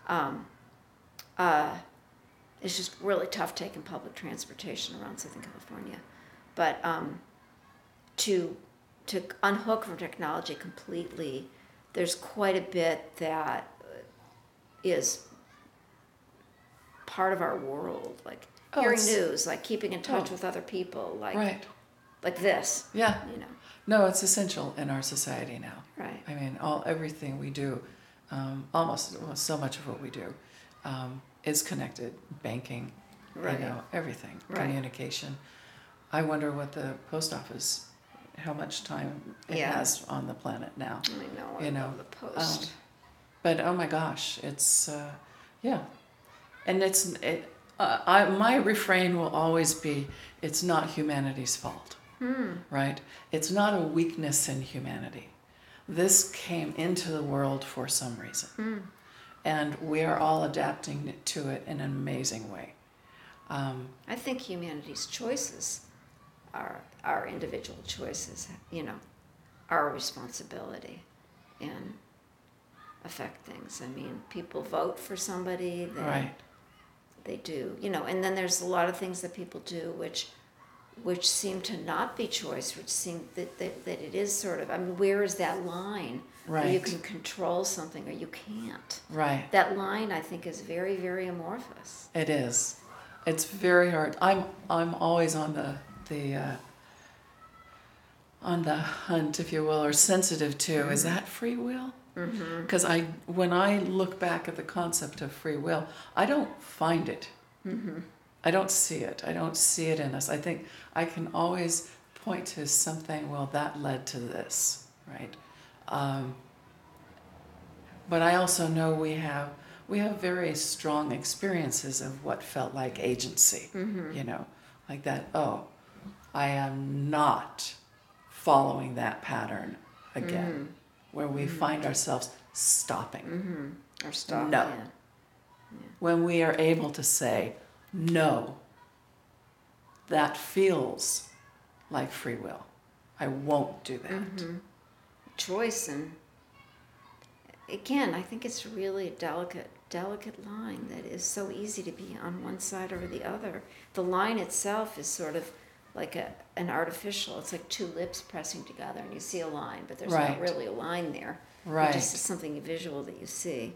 It's just really tough taking public transportation around Southern California. But to unhook from technology completely, there's quite a bit that is part of our world, like hearing news, like keeping in touch with other people, like this. Yeah. No, it's essential in our society now. Right. Everything we do, almost so much of what we do, is connected. Banking, Right. Everything, Right. communication. I wonder what the post office, how much time it has on the planet now. I know. The Post. But oh my gosh, it's and my refrain will always be, it's not humanity's fault, right? It's not a weakness in humanity. This came into the world for some reason, and we are all adapting to it in an amazing way. I think humanity's choices, our individual choices, are a responsibility and affect things. People vote for somebody. Right. They do, and then there's a lot of things that people do which seem to not be choice, which seem that it is sort of, where is that line? Right. Where you can control something or you can't. Right. That line, I think, is very, very amorphous. It is. It's very hard. I'm always on the on the hunt, if you will, or sensitive to, is that free will? Because when I look back at the concept of free will, I don't find it. I don't see it. I don't see it in us. I think I can always point to something, well, that led to this, right? But I also know we have very strong experiences of what felt like agency, you know, like that, oh, I am not following that pattern again, where we find ourselves stopping. Or stop. No. Yeah. When we are able to say, no, that feels like free will. I won't do that. Choice, and again, I think it's really a delicate line that is so easy to be on one side or the other. The line itself is sort of like an artificial. It's like two lips pressing together, and you see a line, but there's Right. not really a line there. Right. It just is something visual that you see.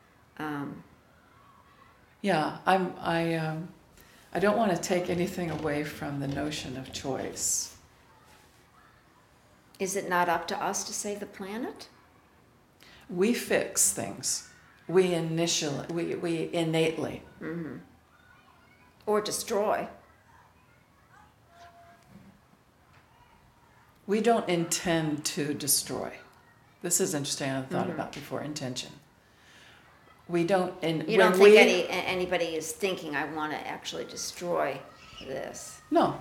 Yeah, I don't want to take anything away from the notion of choice. Is it not up to us to save the planet? We fix things. We innately. Or destroy? We don't intend to destroy. This is interesting. I hadn't thought about before. Intention. We don't. You don't think anybody is thinking, I want to actually destroy this? No.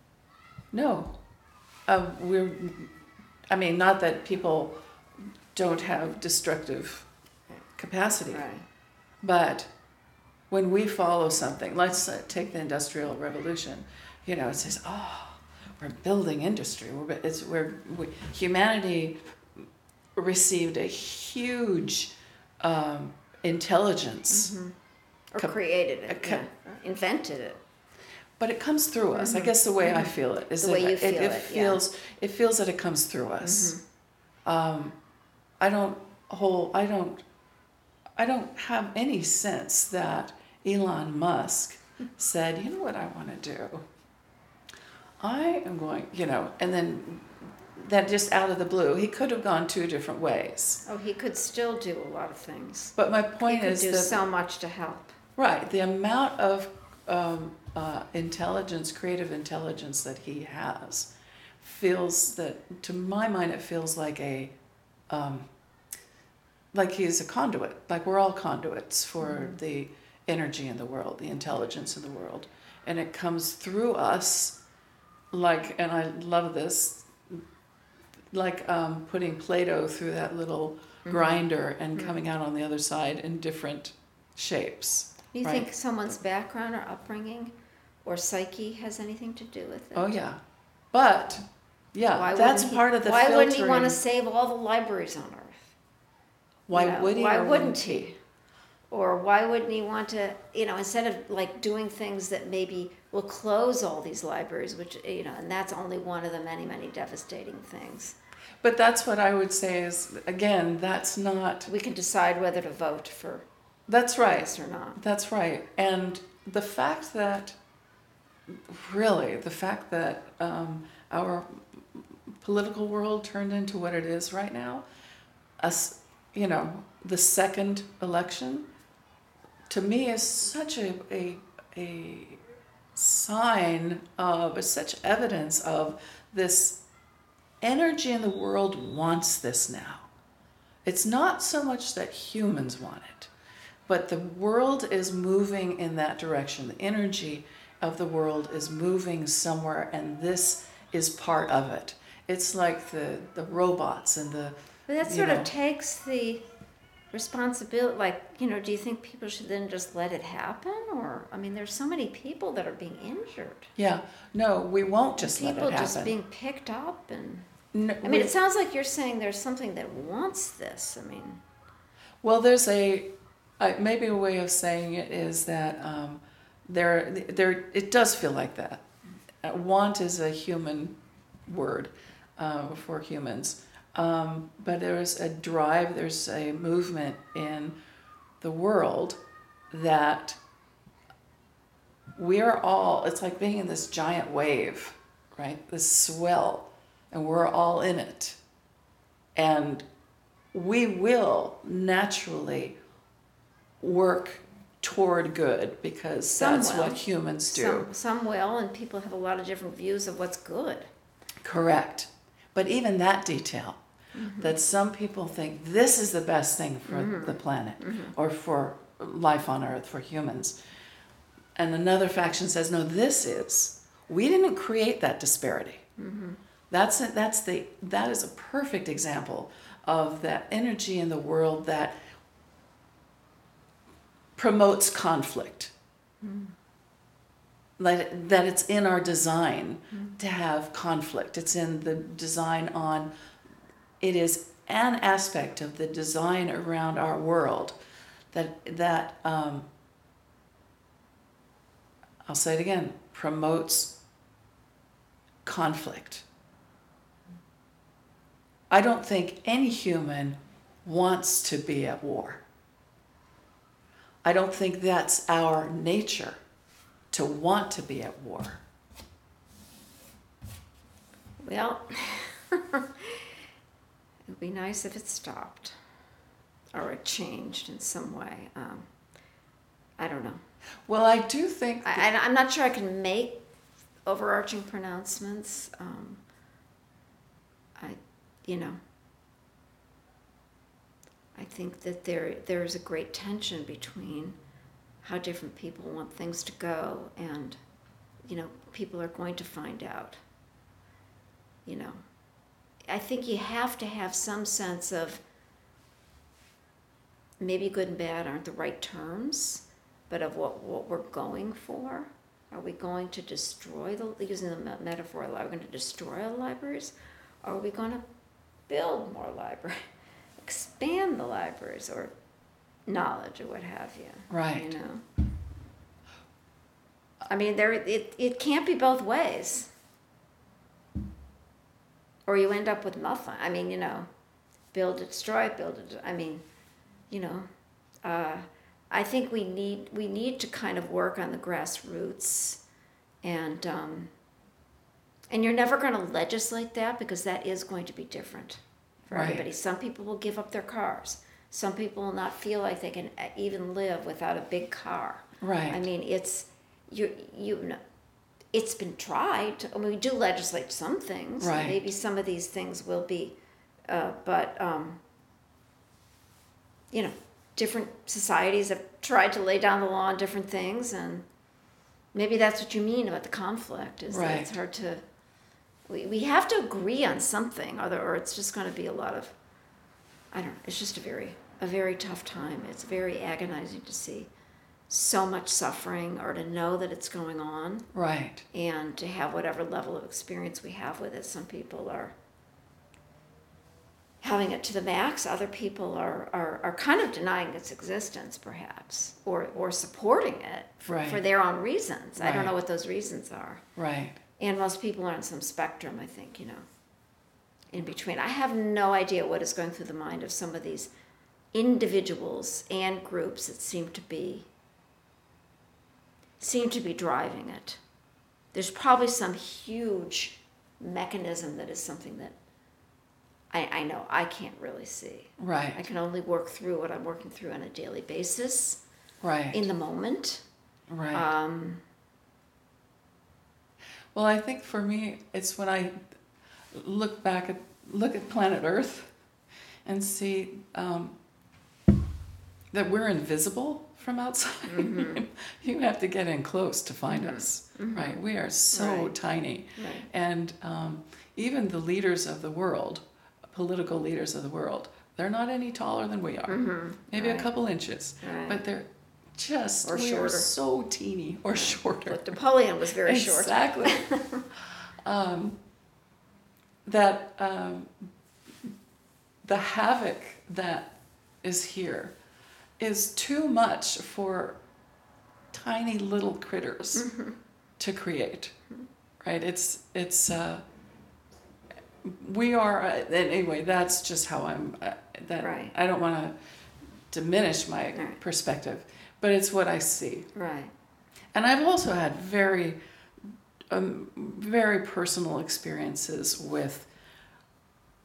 Not that people don't have destructive capacity, Right. but when we follow something, let's take the Industrial Revolution. You know, it says, "Oh, we're building industry. Humanity received a huge intelligence." Or created it, invented it. But it comes through us. I guess the way I feel it is The way you feel it feels that it comes through us. I don't have any sense that Elon Musk said, you know what I want to do? I am going, and then that just out of the blue, he could have gone two different ways. Oh, he could still do a lot of things. But my point is he could do that so much to help. right, the amount of intelligence, creative intelligence that he has, feels that, to my mind, it feels like like he's a conduit. Like we're all conduits for the energy in the world, the intelligence in the world, and it comes through us. And I love this, like putting Play-Doh through that little grinder and coming out on the other side in different shapes. Do you right? think someone's background or upbringing or psyche has anything to do with it? Oh yeah, but that's part of the why filtering. Wouldn't he want to save all the libraries on Earth? Why would he? Why wouldn't he? Or why wouldn't he want to, instead of like doing things that maybe will close all these libraries, which, and that's only one of the many, many devastating things. But that's what I would say is, again, that's not... We can decide whether to vote for that's right. this or not. That's right. And the fact that, our political world turned into what it is right now, the second election, to me is such a sign of, such evidence of this energy in the world wants this now. It's not so much that humans want it, but the world is moving in that direction. The energy of the world is moving somewhere, and this is part of it. It's like the robots and the... But that sort of takes the responsibility, do you think people should then just let it happen? Or, there's so many people that are being injured. Yeah, no, we won't just let it happen. People just being picked up and... No, it sounds like you're saying there's something that wants this. Well, there's maybe a way of saying it is that it does feel like that. Want is a human word for humans. But there's a drive, there's a movement in the world that we are all, it's like being in this giant wave, right? This swell and we're all in it. And we will naturally work toward good because Some that's will. what humans do. Some will, and people have a lot of different views of what's good. Correct. But even that detail, that some people think this is the best thing for the planet or for life on Earth, for humans. And another faction says, no, this is. We didn't create that disparity. That is a perfect example of that energy in the world that promotes conflict. Like that it's in our design to have conflict. It's in the design on, it is an aspect of the design around our world that I'll say it again, promotes conflict. I don't think any human wants to be at war. I don't think that's our nature to want to be at war. Well, it would be nice if it stopped or it changed in some way. I don't know. Well, I do think I'm not sure I can make overarching pronouncements. I think that there is a great tension between how different people want things to go, and people are going to find out. I think you have to have some sense of, maybe good and bad aren't the right terms, but of what we're going for. Are we going to destroy using the metaphor, are we going to destroy the libraries? Or are we going to build more libraries, expand the libraries, or knowledge, or what have you? Right. I mean, it can't be both ways. Or you end up with nothing. I mean, build it, destroy it, build it. I mean, I think we need to kind of work on the grassroots, and you're never going to legislate that, because that is going to be different for everybody. Some people will give up their cars. Some people will not feel like they can even live without a big car. Right. I mean, it's been tried. I mean, we do legislate some things. Right. Maybe some of these things will be, but different societies have tried to lay down the law on different things, and maybe that's what you mean about the conflict, is that it's hard to, we have to agree on something, or it's just going to be a lot of, I don't know, it's just a very tough time. It's very agonizing to see so much suffering, or to know that it's going on. Right. And to have whatever level of experience we have with it. Some people are having it to the max. Other people are kind of denying its existence, perhaps, or supporting it for their own reasons. I don't know what those reasons are. Right. And most people are on some spectrum, I think, in between. I have no idea what is going through the mind of some of these individuals and groups that seem to be driving it. There's probably some huge mechanism that is something that I know I can't really see. Right. I can only work through what I'm working through on a daily basis. Right. In the moment. Right. Well, I think for me, it's when I look at planet Earth and see that we're invisible from outside. Mm-hmm. You have to get in close to find us, right? We are so tiny. Right. And even the leaders of the world, political leaders of the world, they're not any taller than we are. Maybe a couple inches. Right. But they're just, we are so teeny, or shorter. But Napoleon was very short. Exactly. The havoc that is here is too much for tiny little critters to create, right? We are, anyway, that's just how I'm, I don't want to diminish my perspective, but it's what I see. Right. And I've also had very, very personal experiences with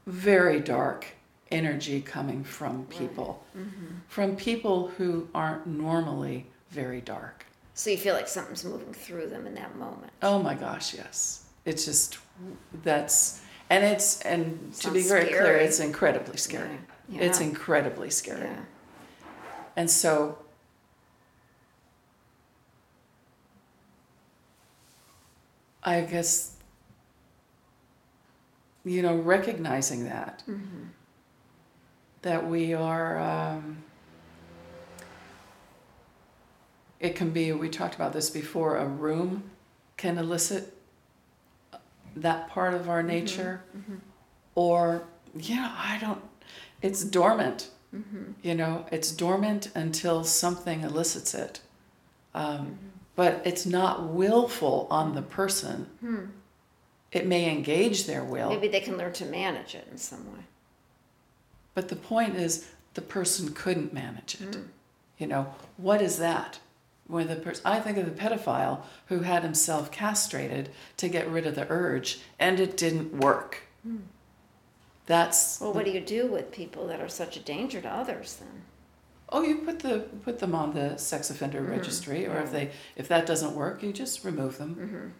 very dark energy coming from people, from people who aren't normally very dark. So you feel like something's moving through them in that moment. Oh my gosh, yes. It's just, and to be Sounds very clear, scary. it's incredibly scary. Yeah. It's incredibly scary. Yeah. And so, I guess, recognizing that, that we are, it can be, we talked about this before, a room can elicit that part of our nature, or, it's dormant. It's dormant until something elicits it. But it's not willful on the person. It may engage their will. Maybe they can learn to manage it in some way. But the point is, the person couldn't manage it. What is that? When I think of the pedophile who had himself castrated to get rid of the urge, and it didn't work. What do you do with people that are such a danger to others then? Oh, you put them on the sex offender registry, or if that doesn't work, you just remove them.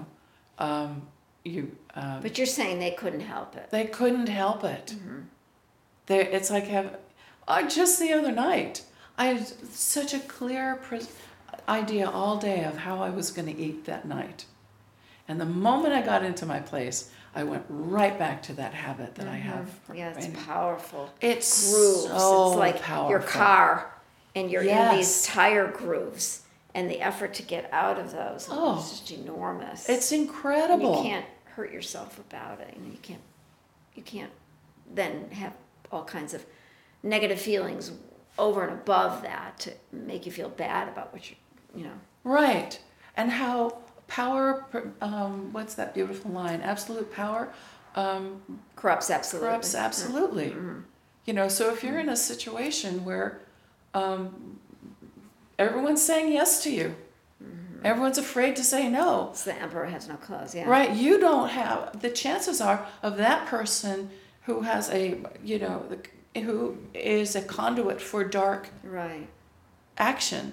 But you're saying they couldn't help it. They couldn't help it. It's like just the other night, I had such a clear idea all day of how I was going to eat that night, and the moment I got into my place, I went right back to that habit that I have. Yeah, it's powerful. It's grooves. So it's like powerful. Your car, and you're in Yes. these tire grooves, and the effort to get out of those is just enormous. It's incredible. And you can't hurt yourself about it, and you can't then have all kinds of negative feelings over and above that to make you feel bad about what you. Right, and how power, what's that beautiful line? Absolute power corrupts absolutely. corrupts absolutely. So if you're in a situation where everyone's saying yes to you, everyone's afraid to say no. So the emperor has no clothes, yeah. Right, you don't have, the chances are of that person who has who is a conduit for dark Right. action,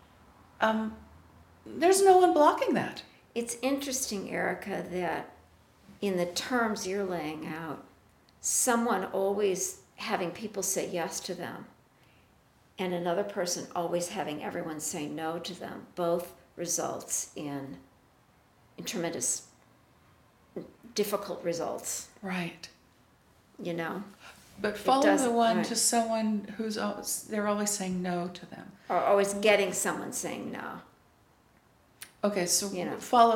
there's no one blocking that. It's interesting, Erica, that in the terms you're laying out, someone always having people say yes to them and another person always having everyone say no to them, both results in tremendous difficult results, Right. It But follow the doesn't- one right. to someone they're always saying no to them. or always getting someone saying no. Okay, so follow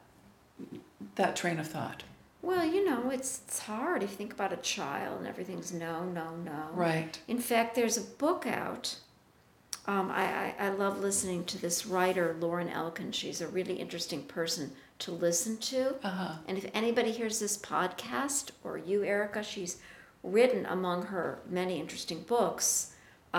that train of thought. Well, it's hard if you think about a child and everything's no, no, no. Right. In fact, there's a book out. I love listening to this writer, Lauren Elkin. She's a really interesting person to listen to. And if anybody hears this podcast, or you, Erica, she's written among her many interesting books,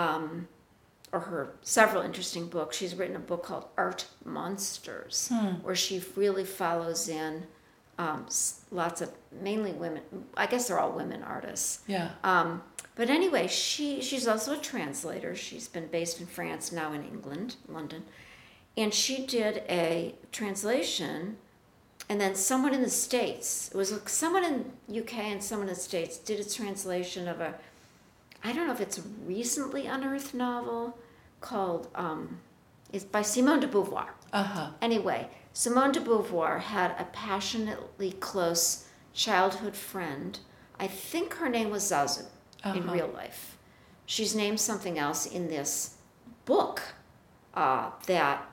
or her several interesting books. She's written a book called Art Monsters, where she really follows in lots of mainly women. I guess they're all women artists. Yeah. But anyway, she's also a translator. She's been based in France, now in England, London. And she did a translation, and then someone in the States, it was someone in UK and someone in the States, did a translation of I don't know if it's a recently unearthed novel called, it's by Simone de Beauvoir. Anyway, Simone de Beauvoir had a passionately close childhood friend. I think her name was Zazu in real life. She's named something else in this book that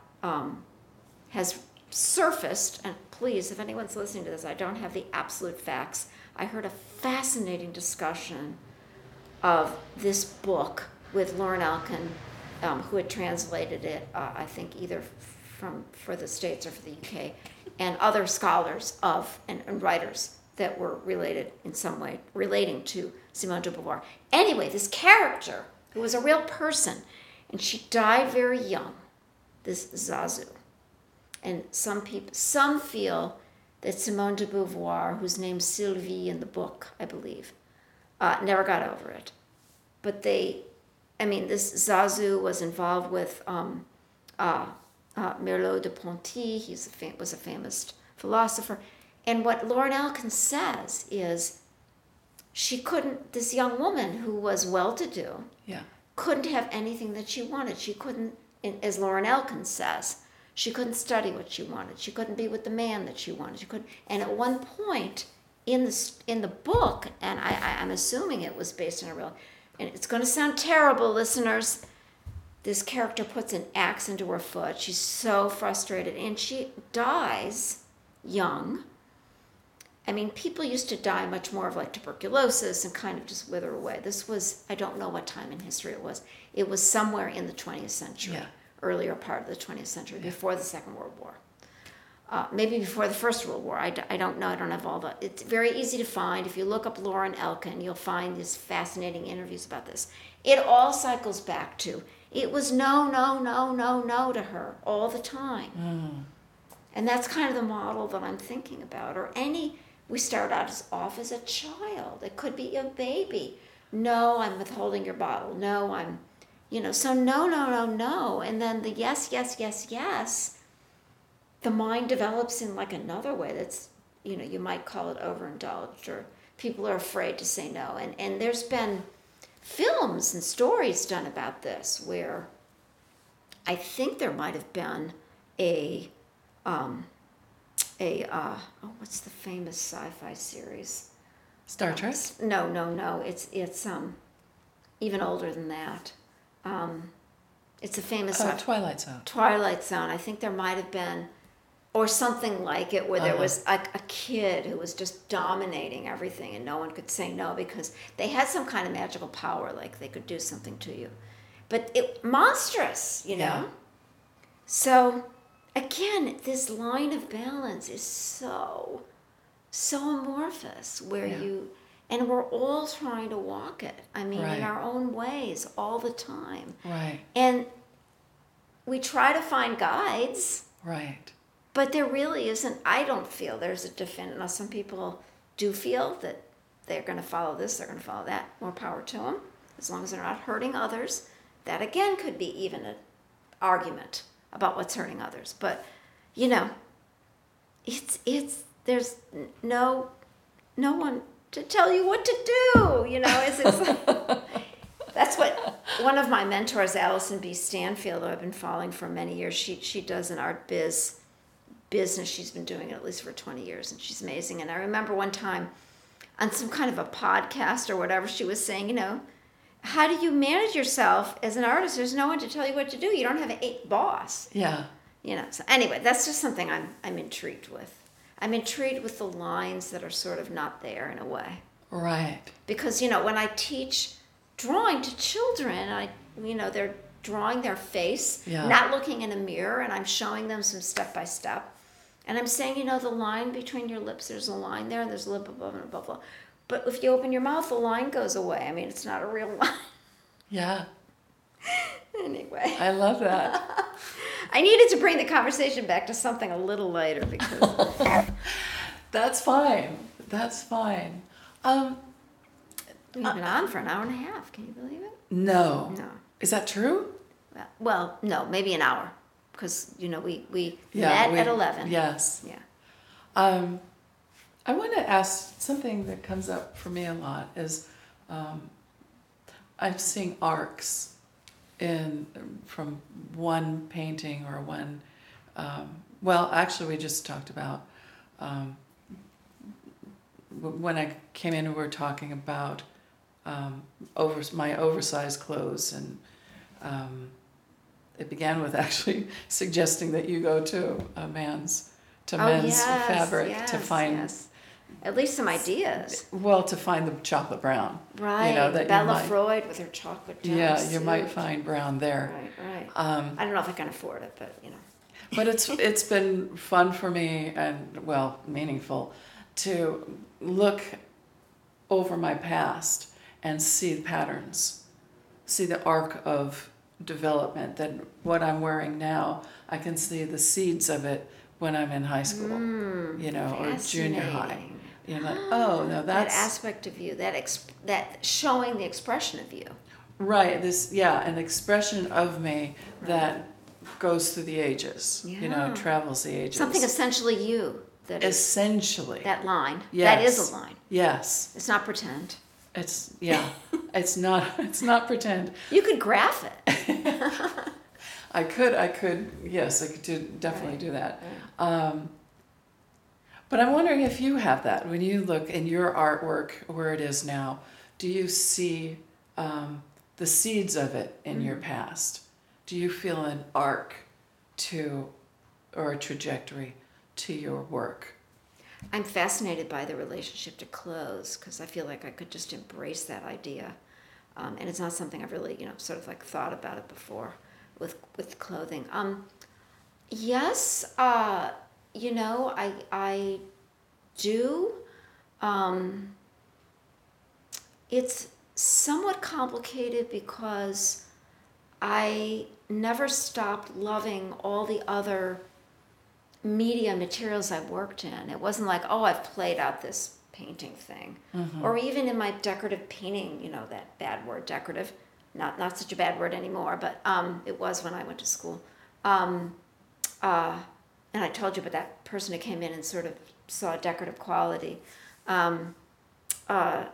has surfaced. And please, if anyone's listening to this, I don't have the absolute facts. I heard a fascinating discussion of this book with Lauren Elkin, who had translated it, I think either for the States or for the UK, and other scholars and writers that were related in some way, relating to Simone de Beauvoir. Anyway, this character, who was a real person, and she died very young, this Zazu. And some feel that Simone de Beauvoir, whose name's Sylvie in the book, I believe, never got over it. But this Zazu was involved with Merleau-Ponty. He was a famous philosopher. And what Lauren Elkin says is this young woman who was well-to-do, Yeah. couldn't have anything that she wanted. She couldn't, as Lauren Elkin says, she couldn't study what she wanted. She couldn't be with the man that she wanted. She couldn't. And at one point in the book, and I'm assuming it was based on a real, and it's going to sound terrible, listeners. This character puts an axe into her foot. She's so frustrated, and she dies young. I mean, people used to die much more of like tuberculosis and kind of just wither away. This was, I don't know what time in history it was. It was somewhere in the 20th century, Yeah. earlier part of the 20th century, before the Second World War. Maybe before the First World War. I don't know. I don't have all the... It's very easy to find. If you look up Lauren Elkin, you'll find these fascinating interviews about this. It all cycles back to, it was no, no, no, no, no to her all the time. And that's kind of the model that I'm thinking about. Or we start out off as a child. It could be a baby. No, I'm withholding your bottle. No, I'm, so no, no, no, no. And then the yes, yes, yes, yes, the mind develops in like another way that's, you might call it overindulged, or people are afraid to say no. And there's been films and stories done about this where I think there might have been what's the famous sci-fi series? Star Trek? No. It's even older than that. It's a famous Twilight Zone. Twilight Zone. I think there might have been, or something like it, where there was a kid who was just dominating everything, and no one could say no because they had some kind of magical power, like they could do something to you. But monstrous, Yeah. So, again, this line of balance is so amorphous, where and we're all trying to walk it. I mean, Right. in our own ways, all the time. Right. And we try to find guides, Right. but there really isn't. I don't feel there's a definitive. Now, some people do feel that they're going to follow this, they're going to follow that. More power to them, as long as they're not hurting others. That again could be even an argument about what's hurting others. But it's there's no one to tell you what to do. It's like, that's what one of my mentors, Allison B. Stanfield, who I've been following for many years. She does an art business. She's been doing it at least for 20 years, and she's amazing. And I remember one time on some kind of a podcast or whatever, she was saying, how do you manage yourself as an artist? There's no one to tell you what to do. You don't have a boss. Yeah. So anyway, that's just something I'm intrigued with. I'm intrigued with the lines that are sort of not there in a way. Right. Because, when I teach drawing to children, they're drawing their face, not looking in a mirror, and I'm showing them some step by step. And I'm saying, the line between your lips, there's a line there, and there's a lip above and above. But if you open your mouth, the line goes away. I mean, it's not a real line. Yeah. Anyway. I love that. I needed to bring the conversation back to something a little lighter because... That's fine. That's fine. We've been on for an hour and a half. Can you believe it? No. No. Is that true? Well, no, maybe an hour. Because, we met at 11. Yes. Yeah. I want to ask something that comes up for me a lot is I'm seeing arcs from one painting or one, actually we just talked about, when I came in we were talking about my oversized clothes, and it began with actually suggesting that you go to men's fabric to find at least some ideas. Well, to find the chocolate brown. Right. That Bella Freud with her chocolate jumpsuit. Yeah, you might find brown there. Right. I don't know if I can afford it, but But it's been fun for me and meaningful to look over my past and see patterns, see the arc of development. That what I'm wearing now, I can see the seeds of it when I'm in high school, or junior high. You're like, oh, no, that that's aspect of you, that showing the expression of you. right. An expression of me that goes through the ages, Yeah. travels the ages. Something essentially you that is Essentially. that line. Yes. That is a line. Yes. It's not pretend. It's not pretend. You could graph it. I could, yes, I could definitely do that. But I'm wondering if you have that. When you look in your artwork, where it is now, do you see the seeds of it in your past? Do you feel an arc or a trajectory to your work? I'm fascinated by the relationship to clothes because I feel like I could just embrace that idea. And it's not something I've really, sort of like thought about it before with clothing. Yes, I do. It's somewhat complicated because I never stopped loving all the other media materials I worked in. It wasn't like, oh, I've played out this painting thing. Or even in my decorative painting, that bad word, decorative, not such a bad word anymore, but it was when I went to school. And I told you about that person who came in and sort of saw decorative quality. I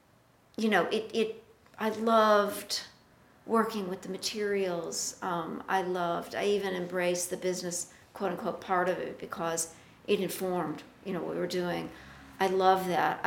loved working with the materials. I even embraced the business, quote unquote, part of it because it informed, what we were doing. I love that.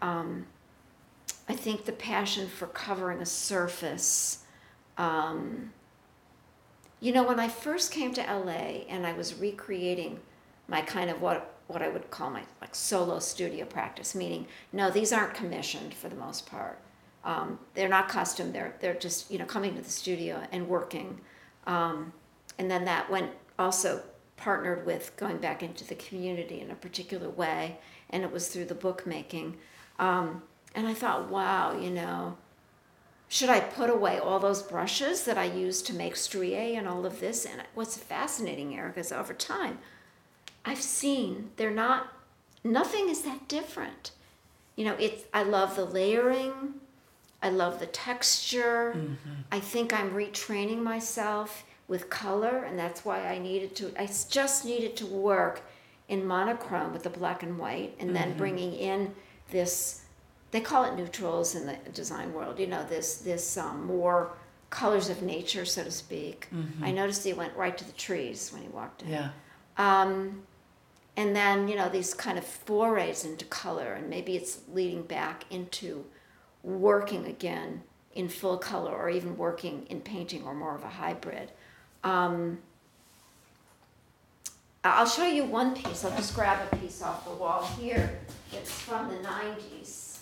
I think the passion for covering a surface. When I first came to LA and I was recreating my kind of what I would call my like solo studio practice, meaning no, these aren't commissioned for the most part. They're not custom. They're just coming to the studio and working, and then that went also partnered with going back into the community in a particular way, and it was through the bookmaking. And I thought, wow, should I put away all those brushes that I used to make strié and all of this? And what's fascinating, Erica, is over time, I've seen nothing is that different. I love the layering. I love the texture. I think I'm retraining myself with color, and that's why I just needed to work in monochrome with the black and white, and then bringing in this, they call it neutrals in the design world, this more colors of nature, so to speak. I noticed he went right to the trees when he walked in. Yeah. And then, these kind of forays into color, and maybe it's leading back into working again in full color or even working in painting or more of a hybrid. I'll show you one piece. I'll just grab a piece off the wall here. It's from the 90s.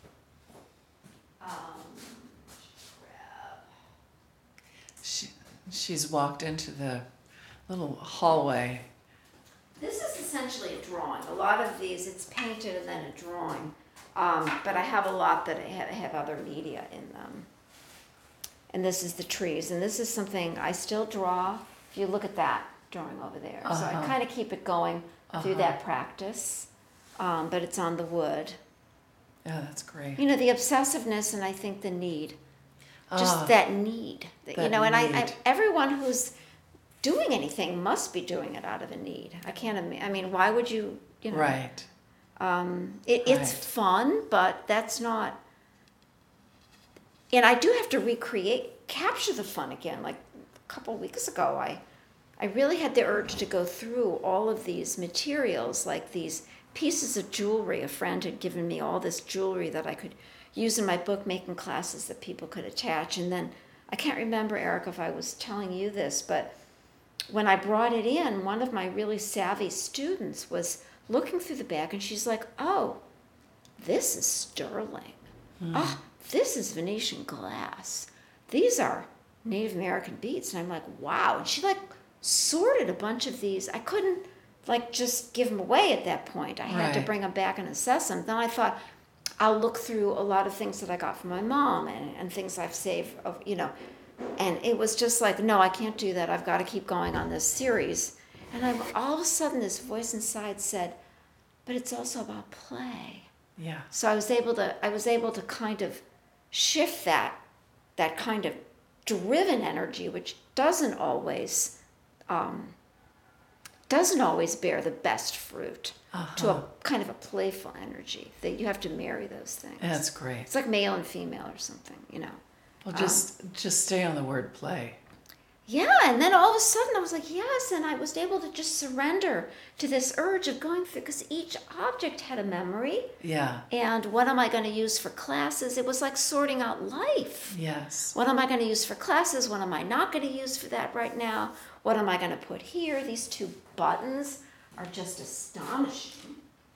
She's walked into the little hallway. This is essentially a drawing. A lot of these, it's painted and then a drawing. But I have a lot that have other media in them. And this is the trees. And this is something I still draw. If you look at that drawing over there. So I kind of keep it going through that practice. But it's on the wood. Yeah, that's great. The obsessiveness and I think the need. Just that need. And everyone who's doing anything must be doing it out of a need. Why would you, Right. It's fun, but that's not. And I do have to capture the fun again. Like a couple of weeks ago, I really had the urge to go through all of these materials, like these pieces of jewelry. A friend had given me all this jewelry that I could use in my bookmaking classes that people could attach. And then I can't remember, Eric, if I was telling you this, but when I brought it in, one of my really savvy students was looking through the bag, and she's like, oh, this is sterling. Oh, this is Venetian glass. These are Native American beads. And I'm like, wow. And she sorted a bunch of these. I couldn't just give them away at that point. I had to bring them back and assess them. Then I thought, I'll look through a lot of things that I got from my mom and things I've saved of, and it was just like, no, I can't do that. I've got to keep going on this series. And all of a sudden this voice inside said, but it's also about play. Yeah. So I was able to kind of shift that kind of driven energy, which doesn't always bear the best fruit, to a kind of a playful energy that you have to marry those things. That's great. It's like male and female or something, you know. Well, just stay on the word play. Yeah, and then all of a sudden I was like, yes, and I was able to just surrender to this urge of going through, because each object had a memory. Yeah. And what am I going to use for classes? It was like sorting out life. Yes. What am I going to use for classes? What am I not going to use for that right now? What am I going to put here? These two buttons are just astonishing.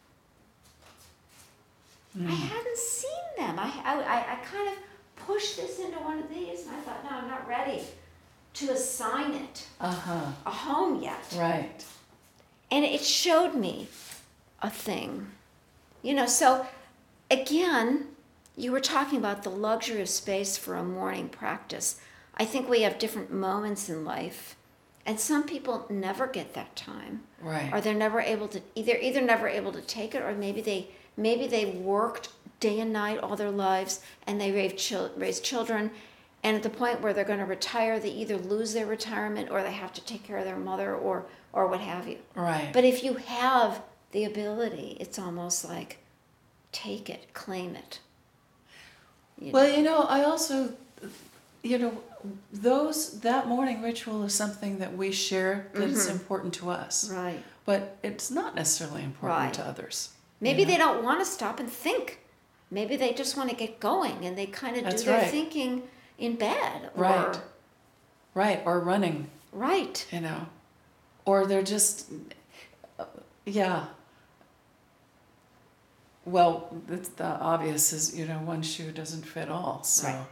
I hadn't seen them. I kind of pushed this into one of these, and I thought, no, I'm not ready to assign it a home yet. Right. And it showed me a thing. You know, so again, you were talking about the luxury of space for a morning practice. I think we have different moments in life, and some people never get that time. Right. Or they're never able to, either never able to take it, or maybe they worked day and night all their lives, and they raised children, and at the point where they're going to retire, they either lose their retirement or they have to take care of their mother or what have you. Right. But if you have the ability, it's almost like take it, claim it. Well, you know, I also, you know, that morning ritual is something that we share that's important to us. Right. But it's not necessarily important Right. to others. Maybe they don't want to stop and think. Maybe they just want to get going, and they kind of That's do their right. thinking in bed. Right. Or, Right. Or running, right. you know. Or they're just, yeah. Well, the obvious is, you know, one shoe doesn't fit all. So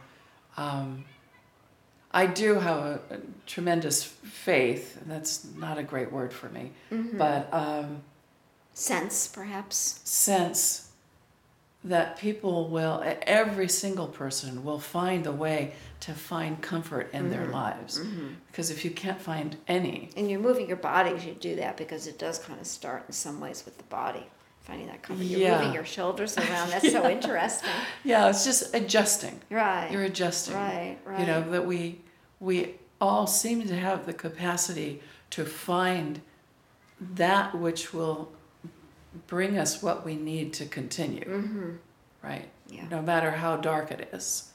I do have a tremendous faith, and that's not a great word for me, but Sense, perhaps. sense that people will, every single person will find a way to find comfort in their lives. Because if you can't find any, And you're moving your body as you do that, because it does kind of start in some ways with the body, finding that comfort. You're Yeah. moving your shoulders around. That's so interesting. yeah, it's just adjusting. Right. You're adjusting. Right, right. You know, that we all seem to have the capacity to find that which will bring us what we need to continue. Right? Yeah. No matter how dark it is.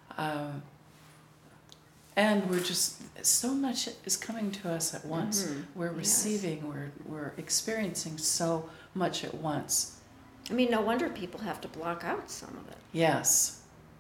And we're just, so much is coming to us at once. We're receiving, we're experiencing so much at once. I mean, no wonder people have to block out some of it. Yes.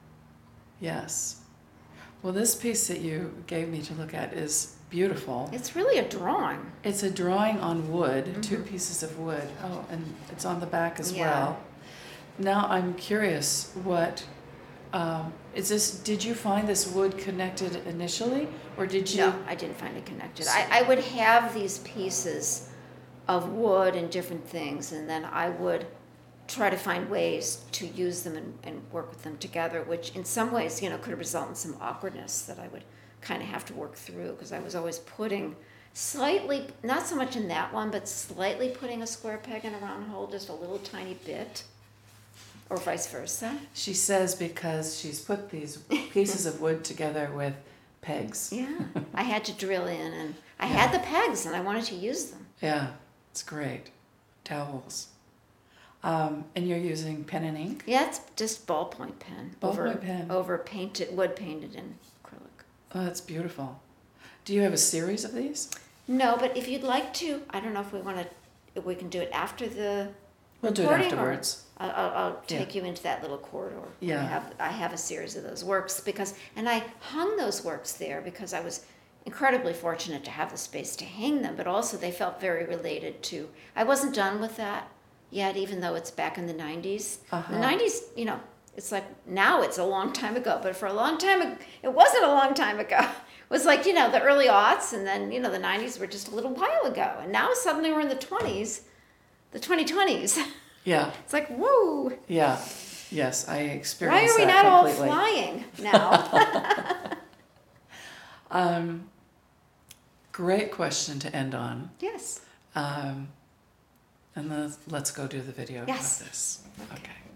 Yes. Well, this piece that you gave me to look at is beautiful. It's really a drawing. It's a drawing on wood, 2 pieces of wood. Oh, and it's on the back as Yeah. well. Now I'm curious, what is this? Did you find this wood connected initially, or did you? No, I didn't find it connected. I would have these pieces of wood and different things, and then I would try to find ways to use them and work with them together, which in some ways, you know, could result in some awkwardness that I would kind of have to work through, because I was always putting slightly, not so much in that one, but slightly putting a square peg in a round hole, just a little tiny bit, or vice versa. She says because she's put these pieces of wood together with pegs. Yeah, I had to drill in, and I had the pegs, and I wanted to use them. Yeah, it's great. Dowels. And you're using pen and ink? Yeah, it's just ballpoint pen. Ballpoint pen. Over painted, wood painted in acrylic. Oh, that's beautiful. Do you have a series of these? No, but if you'd like to, I don't know if if we can do it after the We'll do it recording, or afterwards. I'll take you into that little corridor. Yeah. I have a series of those works, and I hung those works there because I was incredibly fortunate to have the space to hang them, but also they felt very related to, I wasn't done with that yet, even though it's back in the 90s. The 90s, you know, it's like, now it's a long time ago, but for a long time, it wasn't a long time ago. It was like, you know, the early aughts, and then, you know, the 90s were just a little while ago. And now suddenly we're in the 20s, the 2020s. Yeah. It's like, whoa. Yeah. Yes, I Why experienced are we that not completely. all flying now? Great question to end on. Yes. And let's go do the video Yes. of this. Okay.